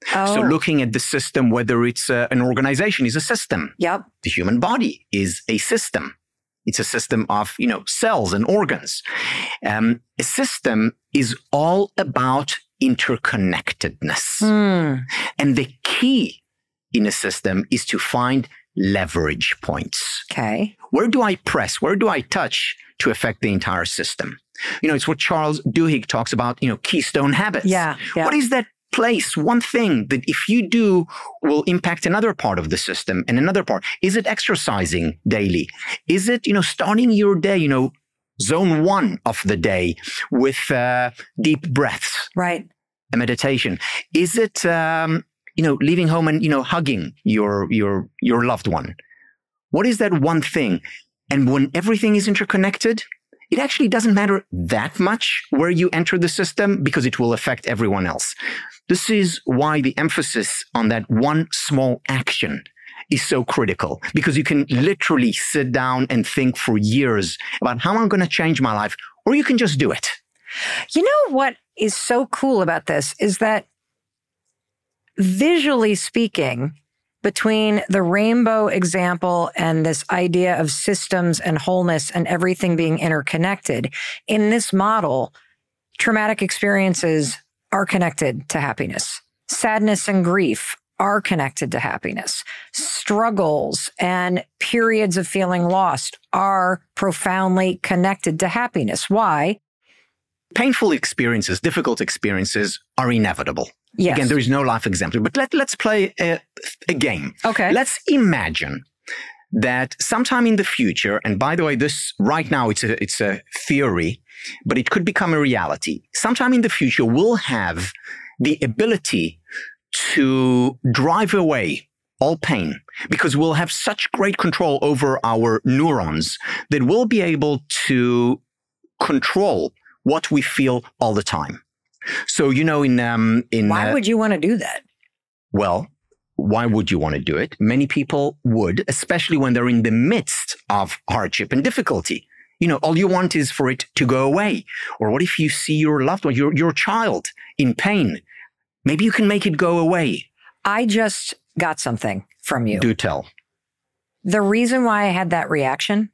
Speaker 2: So looking at the system, whether it's an organization, is a system.
Speaker 1: Yep.
Speaker 2: The human body is a system. It's a system of, cells and organs. A system is all about interconnectedness. And the key in a system is to find leverage points.
Speaker 1: Okay.
Speaker 2: Where do I press? Where do I touch to affect the entire system? It's what Charles Duhigg talks about, keystone habits.
Speaker 1: Yeah.
Speaker 2: What is that place, one thing that if you do will impact another part of the system and another part? Is it exercising daily? Is it, starting your day, zone 1 of the day with deep breaths?
Speaker 1: Right.
Speaker 2: A meditation. Is it, leaving home and, hugging your loved one? What is that one thing? And when everything is interconnected, it actually doesn't matter that much where you enter the system because it will affect everyone else. This is why the emphasis on that one small action is so critical, because you can literally sit down and think for years about how I'm going to change my life, or you can just do it.
Speaker 1: You know what is so cool about this is that visually speaking, between the rainbow example and this idea of systems and wholeness and everything being interconnected, in this model, traumatic experiences are connected to happiness. Sadness and grief are connected to happiness. Struggles and periods of feeling lost are profoundly connected to happiness. Why?
Speaker 2: Painful experiences, difficult experiences are inevitable.
Speaker 1: Yes.
Speaker 2: Again, there is no life exemplary, but let's play a game.
Speaker 1: Okay.
Speaker 2: Let's imagine that sometime in the future, and by the way, this right now it's a theory, but it could become a reality. Sometime in the future, we'll have the ability to drive away all pain because we'll have such great control over our neurons that we'll be able to control what we feel all the time. So,
Speaker 1: why would you want to do that?
Speaker 2: Well, why would you want to do it? Many people would, especially when they're in the midst of hardship and difficulty. All you want is for it to go away. Or what if you see your loved one, your child in pain? Maybe you can make it go away.
Speaker 1: I just got something from you.
Speaker 2: Do tell.
Speaker 1: The reason why I had that reaction,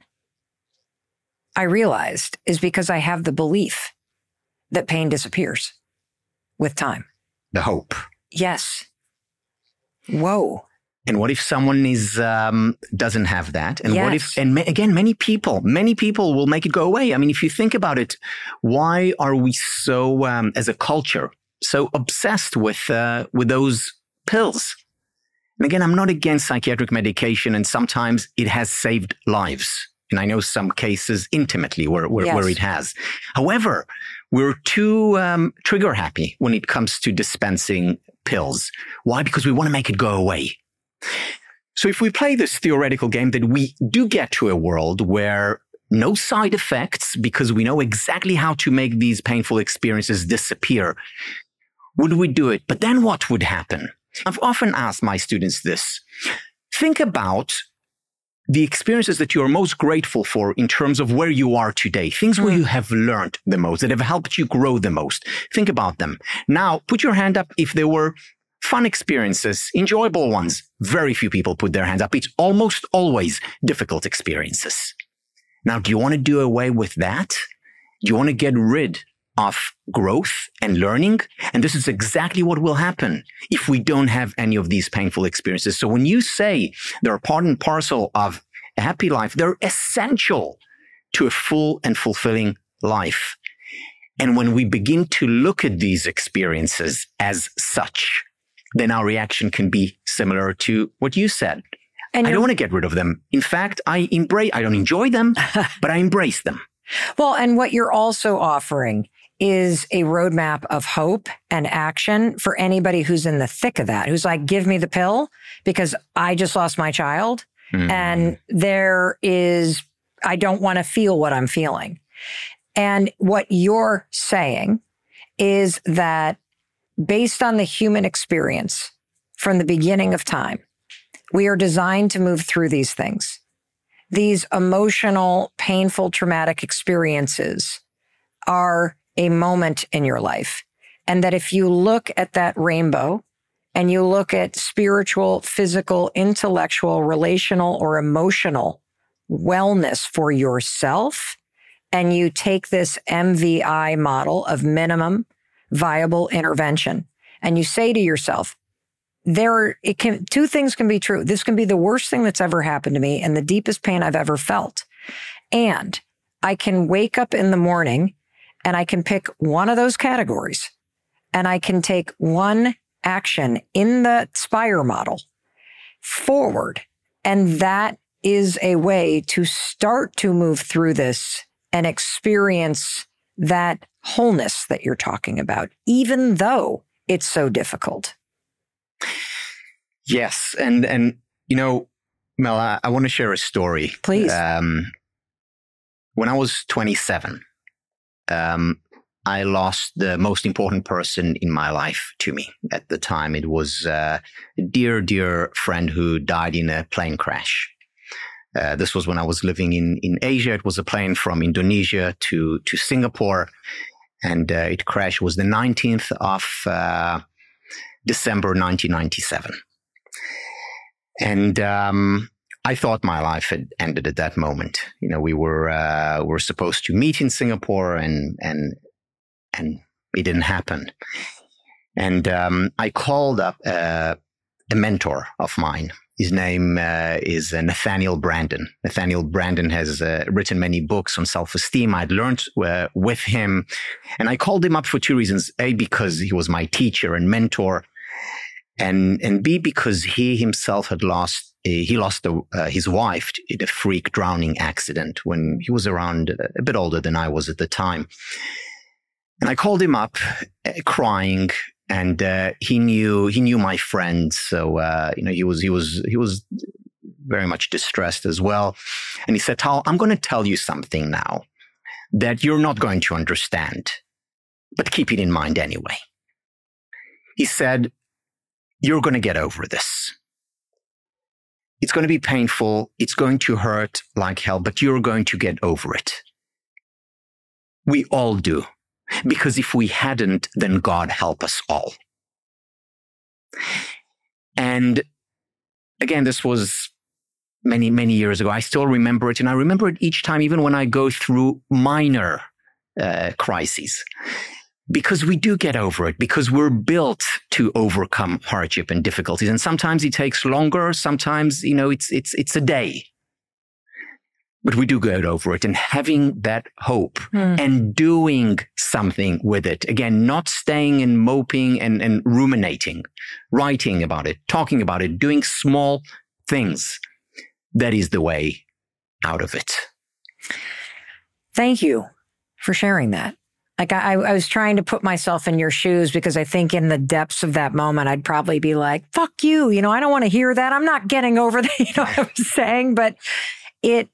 Speaker 1: I realized, is because I have the belief that pain disappears with time.
Speaker 2: The hope.
Speaker 1: Yes. Whoa.
Speaker 2: And what if someone doesn't have that? And
Speaker 1: yes.
Speaker 2: What if, again, many people will make it go away. I mean, if you think about it, why are we so, as a culture, so obsessed with those pills? And again, I'm not against psychiatric medication, and sometimes it has saved lives. And I know some cases intimately where it has. However, we're too trigger happy when it comes to dispensing pills. Why? Because we want to make it go away. So if we play this theoretical game that we do get to a world where no side effects, because we know exactly how to make these painful experiences disappear, would we do it? But then what would happen? I've often asked my students this. Think about the experiences that you are most grateful for in terms of where you are today, things where you have learned the most, that have helped you grow the most. Think about them. Now, put your hand up if there were fun experiences, enjoyable ones. Very few people put their hands up. It's almost always difficult experiences. Now, do you want to do away with that? Do you want to get rid of growth and learning? And this is exactly what will happen if we don't have any of these painful experiences. So when you say they're part and parcel of a happy life, they're essential to a full and fulfilling life. And when we begin to look at these experiences as such, then our reaction can be similar to what you said. And I don't want to get rid of them. In fact, I don't enjoy them, but I embrace them.
Speaker 1: Well, and what you're also offering is a roadmap of hope and action for anybody who's in the thick of that, who's like, give me the pill because I just lost my child. And I don't want to feel what I'm feeling. And what you're saying is that based on the human experience from the beginning of time, we are designed to move through these things. These emotional, painful, traumatic experiences are a moment in your life. And that if you look at that rainbow and you look at spiritual, physical, intellectual, relational, or emotional wellness for yourself, and you take this MVI model of minimum viable intervention, and you say to yourself, two things can be true. This can be the worst thing that's ever happened to me and the deepest pain I've ever felt. And I can wake up in the morning and I can pick one of those categories and I can take one action in the SPIRE model forward. And that is a way to start to move through this and experience that wholeness that you're talking about, even though it's so difficult.
Speaker 2: Yes. And Mel, I want to share a story.
Speaker 1: Please.
Speaker 2: When I was 27, I lost the most important person in my life to me at the time. It was a dear, dear friend who died in a plane crash. This was when I was living in Asia. It was a plane from Indonesia to Singapore, and it crashed. It was the 19th of December 1997. And I thought my life had ended at that moment. We were supposed to meet in Singapore, and it didn't happen. And I called up a mentor of mine. His name is Nathaniel Branden. Nathaniel Branden has written many books on self-esteem. I'd learned with him, and I called him up for two reasons: A, because he was my teacher and mentor, and B, because he himself had lost his wife in a freak drowning accident when he was around a bit older than I was at the time. And I called him up crying, and he knew my friend, so he was very much distressed as well. And he said, "Tal, I'm going to tell you something now that you're not going to understand, but keep it in mind anyway." He said, "You're going to get over this. It's going to be painful. It's going to hurt like hell, but you're going to get over it. We all do. Because if we hadn't, then God help us all." And again, this was many, many years ago. I still remember it. And I remember it each time, even when I go through minor crises. Because we do get over it, because we're built to overcome hardship and difficulties. And sometimes it takes longer. Sometimes, it's a day. But we do get over it, and having that hope and doing something with it. Again, not staying and moping and ruminating, writing about it, talking about it, doing small things. That is the way out of it.
Speaker 1: Thank you for sharing that. Like I was trying to put myself in your shoes, because I think in the depths of that moment, I'd probably be like, fuck you. I don't want to hear that. I'm not getting over that. You know what I'm saying? But it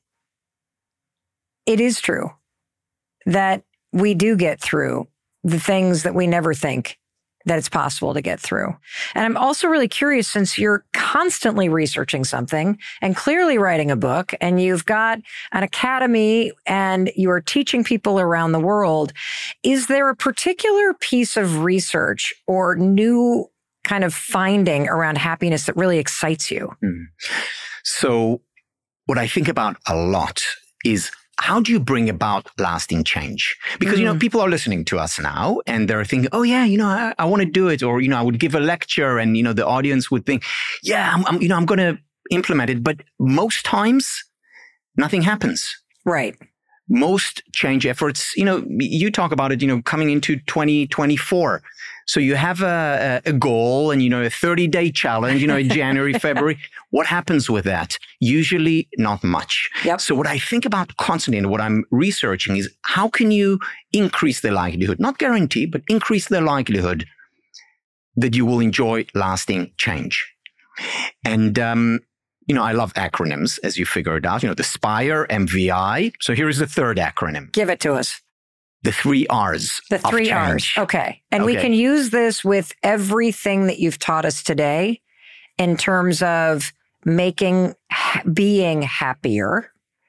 Speaker 1: is true that we do get through the things that we never think that it's possible to get through. And I'm also really curious, since you're constantly researching something and clearly writing a book, and you've got an academy and you're teaching people around the world, is there a particular piece of research or new kind of finding around happiness that really excites you?
Speaker 2: So what I think about a lot is, how do you bring about lasting change? Because, people are listening to us now and they're thinking, oh yeah, I want to do it. Or, I would give a lecture and, the audience would think, yeah, I'm going to implement it. But most times nothing happens.
Speaker 1: Right.
Speaker 2: Most change efforts, you talk about it, coming into 2024. So you have a goal and, a 30-day challenge, January, February. What happens with that? Usually not much.
Speaker 1: Yep.
Speaker 2: So what I think about constantly and what I'm researching is, how can you increase the likelihood, not guarantee, but increase the likelihood that you will enjoy lasting change? And, I love acronyms, as you figured out, the SPIRE, MVI. So here is the third acronym.
Speaker 1: Give it to us.
Speaker 2: The 3 R's.
Speaker 1: The 3 R's. Okay. And we can use this with everything that you've taught us today in terms of being happier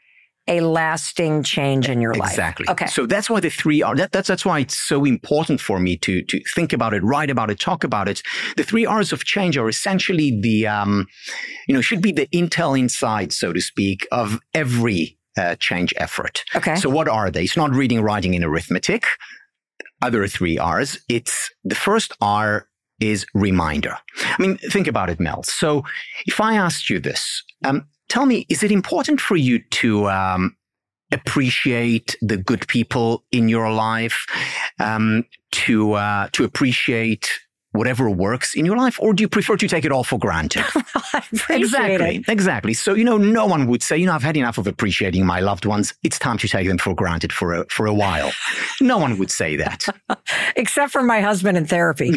Speaker 1: a lasting change in your life.
Speaker 2: Exactly.
Speaker 1: Okay.
Speaker 2: So that's why the 3 R's, that's why it's so important for me to think about it, write about it, talk about it. The 3 R's of change are essentially the, should be the intel inside, so to speak, of every change effort.
Speaker 1: Okay.
Speaker 2: So what are they? It's not reading, writing, and arithmetic. Other 3 R's. It's the first R is reminder. I mean, think about it, Mel. So if I asked you this, tell me, is it important for you to appreciate the good people in your life, to appreciate whatever works in your life, or do you prefer to take it all for granted?
Speaker 1: I appreciate it.
Speaker 2: Exactly. So, no one would say, I've had enough of appreciating my loved ones. It's time to take them for granted for a while. No one would say that.
Speaker 1: Except for my husband in therapy.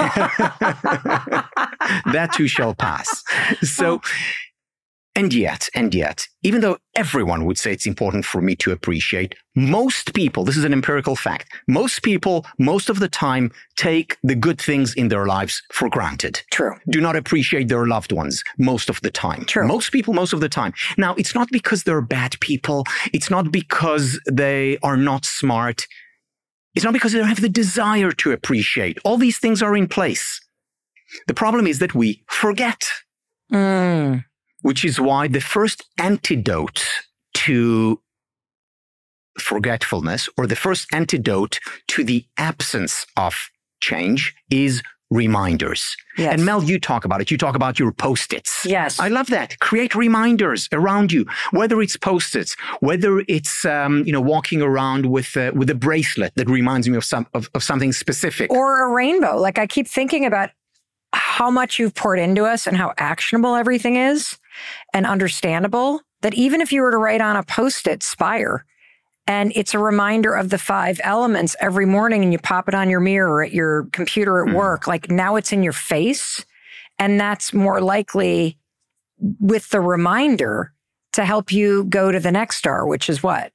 Speaker 2: That too shall pass. So, and yet, even though everyone would say it's important for me to appreciate, most people, this is an empirical fact, most people, most of the time, take the good things in their lives for granted.
Speaker 1: True.
Speaker 2: Do not appreciate their loved ones most of the time.
Speaker 1: True.
Speaker 2: Most people, most of the time. Now, it's not because they're bad people. It's not because they are not smart. It's not because they don't have the desire to appreciate. All these things are in place. The problem is that we forget. Which is why the first antidote to forgetfulness, or the first antidote to the absence of change, is reminders.
Speaker 1: Yes.
Speaker 2: And Mel, you talk about it. You talk about your Post-its.
Speaker 1: Yes.
Speaker 2: I love that. Create reminders around you, whether it's Post-its, whether it's, walking around with a bracelet that reminds me of something specific.
Speaker 1: Or a rainbow. Like, I keep thinking about how much you've poured into us and how actionable everything is and understandable, that even if you were to write on a Post-it Spire and it's a reminder of the 5 elements every morning and you pop it on your mirror or at your computer at work, like now it's in your face, and that's more likely with the reminder to help you go to the next star, which is what?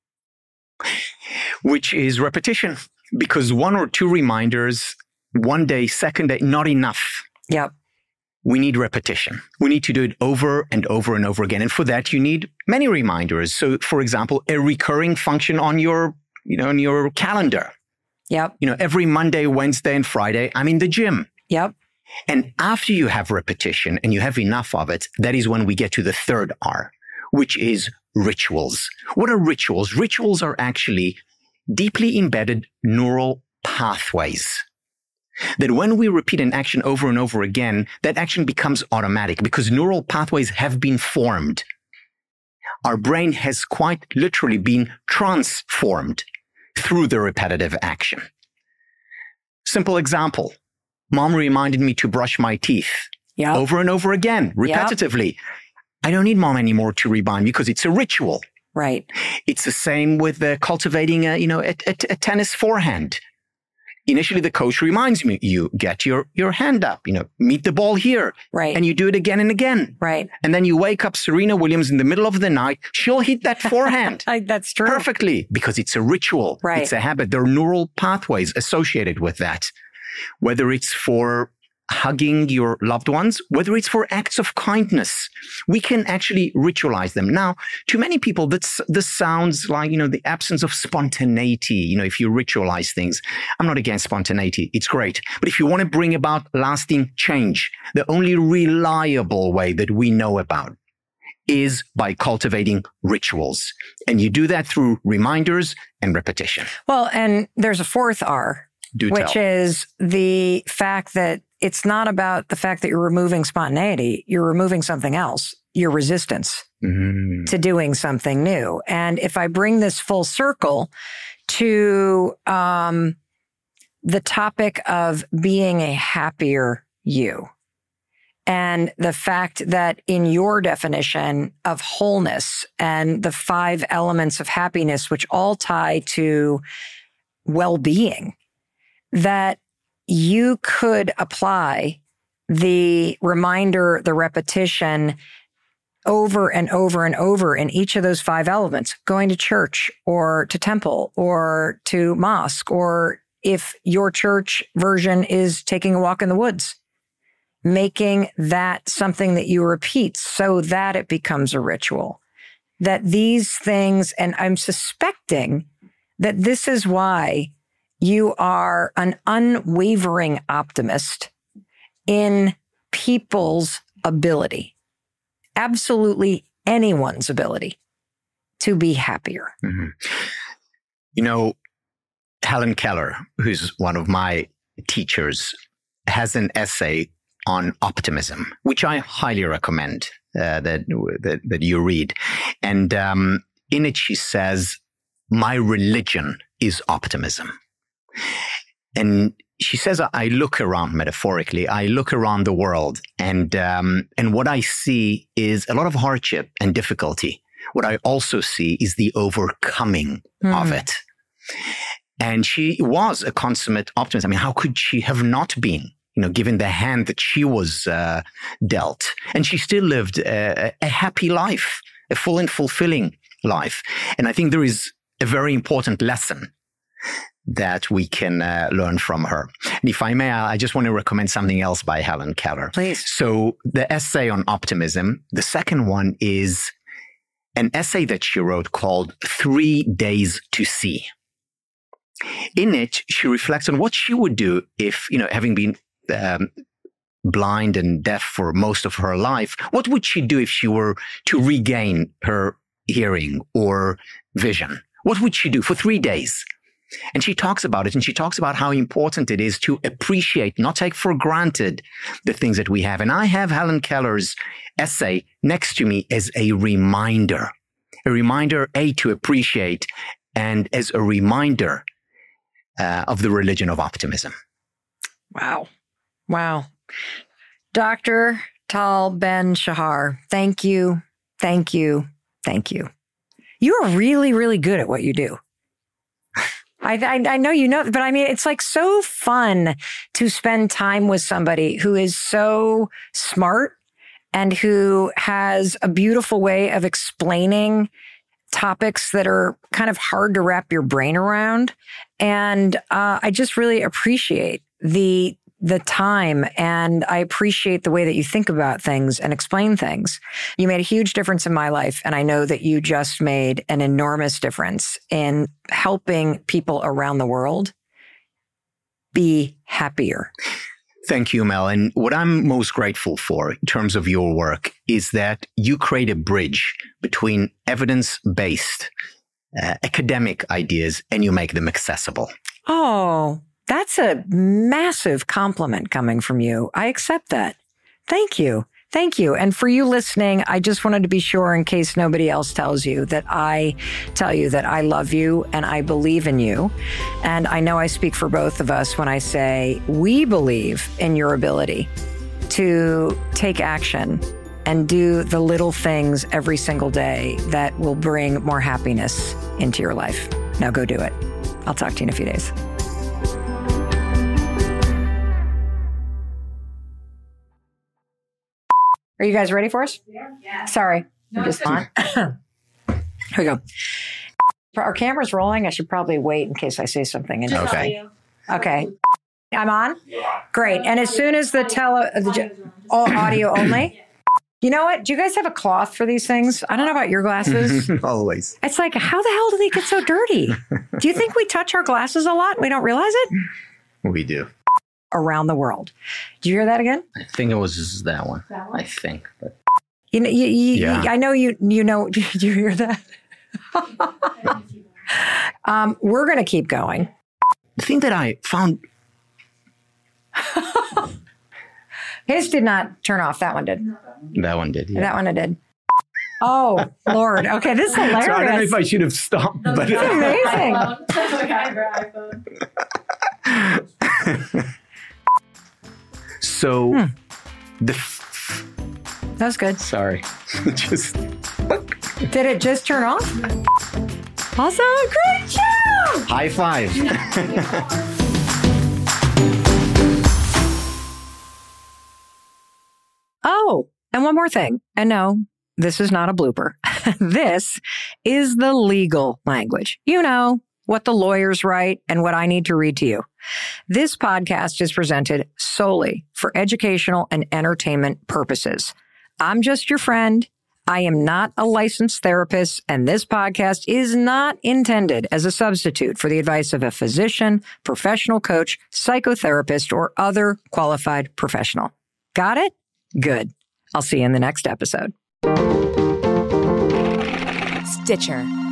Speaker 2: Which is repetition, because 1 or 2 reminders, one day, second day, not enough.
Speaker 1: Yep.
Speaker 2: We need repetition. We need to do it over and over and over again. And for that, you need many reminders. So, for example, a recurring function on your calendar.
Speaker 1: Yep.
Speaker 2: Every Monday, Wednesday, and Friday, I'm in the gym.
Speaker 1: Yep.
Speaker 2: And after you have repetition and you have enough of it, that is when we get to the third R, which is rituals. What are rituals? Rituals are actually deeply embedded neural pathways. That when we repeat an action over and over again, that action becomes automatic because neural pathways have been formed. Our brain has quite literally been transformed through the repetitive action. Simple example. Mom reminded me to brush my teeth over and over again, repetitively. Yep. I don't need mom anymore to remind me because it's a ritual.
Speaker 1: Right.
Speaker 2: It's the same with cultivating a tennis forehand. Initially, the coach reminds me, you get your hand up, meet the ball here.
Speaker 1: Right.
Speaker 2: And you do it again and again.
Speaker 1: Right.
Speaker 2: And then you wake up Serena Williams in the middle of the night. She'll hit that forehand.
Speaker 1: That's true.
Speaker 2: Perfectly, because it's a ritual.
Speaker 1: Right.
Speaker 2: It's a habit. There are neural pathways associated with that. Whether it's for hugging your loved ones, whether it's for acts of kindness, we can actually ritualize them. Now, to many people, this sounds like, the absence of spontaneity. If you ritualize things, I'm not against spontaneity. It's great. But if you want to bring about lasting change, the only reliable way that we know about is by cultivating rituals. And you do that through reminders and repetition.
Speaker 1: Well, and there's a fourth R, which is the fact that it's not about the fact that you're removing spontaneity. You're removing something else, your resistance to doing something new. And if I bring this full circle to the topic of being a happier you, and the fact that in your definition of wholeness and the 5 elements of happiness, which all tie to well-being, that you could apply the reminder, the repetition over and over and over in each of those 5 elements, going to church or to temple or to mosque, or if your church version is taking a walk in the woods, making that something that you repeat so that it becomes a ritual. that these things, and I'm suspecting that this is why you are an unwavering optimist in people's ability, absolutely anyone's ability to be happier.
Speaker 2: Mm-hmm. You know, Helen Keller, who's one of my teachers, has an essay on optimism, which I highly recommend that you read. And in it, she says, "My religion is optimism." And she says, I look around, metaphorically, I look around the world, and what I see is a lot of hardship and difficulty. What I also see is the overcoming of it. And she was a consummate optimist. I mean, how could she have not been, given the hand that she was dealt? And she still lived a happy life, a full and fulfilling life. And I think there is a very important lesson that we can learn from her. And if I may, I just want to recommend something else by Helen Keller.
Speaker 1: Please.
Speaker 2: So the essay on optimism, the second one is an essay that she wrote called 3 Days to See. In it, she reflects on what she would do if, having been blind and deaf for most of her life, what would she do if she were to regain her hearing or vision? What would she do for 3 days? And she talks about it, and she talks about how important it is to appreciate, not take for granted the things that we have. And I have Helen Keller's essay next to me as a reminder, to appreciate, and as a reminder of the religion of optimism.
Speaker 1: Wow. Dr. Tal Ben-Shahar, thank you. You are really, really good at what you do. I know you know, but I mean, it's like so fun to spend time with somebody who is so smart and who has a beautiful way of explaining topics that are kind of hard to wrap your brain around. And I just really appreciate the time, and I appreciate the way that you think about things and explain things. You made a huge difference in my life, and I know that you just made an enormous difference in helping people around the world be happier.
Speaker 2: Thank you, Mel. And what I'm most grateful for in terms of your work is that you create a bridge between evidence-based academic ideas, and you make them accessible.
Speaker 1: Oh, that's a massive compliment coming from you. I accept that. Thank you. And for you listening, I just wanted to be sure, in case nobody else tells you, that I tell you that I love you and I believe in you. And I know I speak for both of us when I say we believe in your ability to take action and do the little things every single day that will bring more happiness into your life. Now go do it. I'll talk to you in a few days. Are you guys ready for us? Yeah. Sorry. I'm just on. Here we go. Our camera's rolling. I should probably wait in case I say something.
Speaker 2: Okay.
Speaker 1: I'm on? Yeah. Great. And as soon as all audio only? You know what? Do you guys have a cloth for these things? I don't know about your glasses.
Speaker 2: Always.
Speaker 1: It's like, how the hell do they get so dirty? Do you think we touch our glasses a lot? We don't realize it?
Speaker 2: We do.
Speaker 1: Around the world. Did you hear that again?
Speaker 2: I think it was that one. I think. But.
Speaker 1: Yeah. I know you know. Did you hear that? We're going to keep going.
Speaker 2: The thing that I found.
Speaker 1: His did not turn off. That one did.
Speaker 2: That one did. Yeah.
Speaker 1: That one it did. Oh, Lord. Okay, this is hilarious.
Speaker 2: So I don't know if I should have stopped. But
Speaker 1: it's amazing.
Speaker 2: So,
Speaker 1: that was good.
Speaker 2: Sorry.
Speaker 1: Did it just turn off? Awesome. Great job.
Speaker 2: High five.
Speaker 1: Oh, and one more thing. And no, this is not a blooper. This is the legal language. You know, what the lawyers write and what I need to read to you. This podcast is presented solely for educational and entertainment purposes. I'm just your friend. I am not a licensed therapist, and this podcast is not intended as a substitute for the advice of a physician, professional coach, psychotherapist, or other qualified professional. Got it? Good. I'll see you in the next episode.
Speaker 3: Stitcher.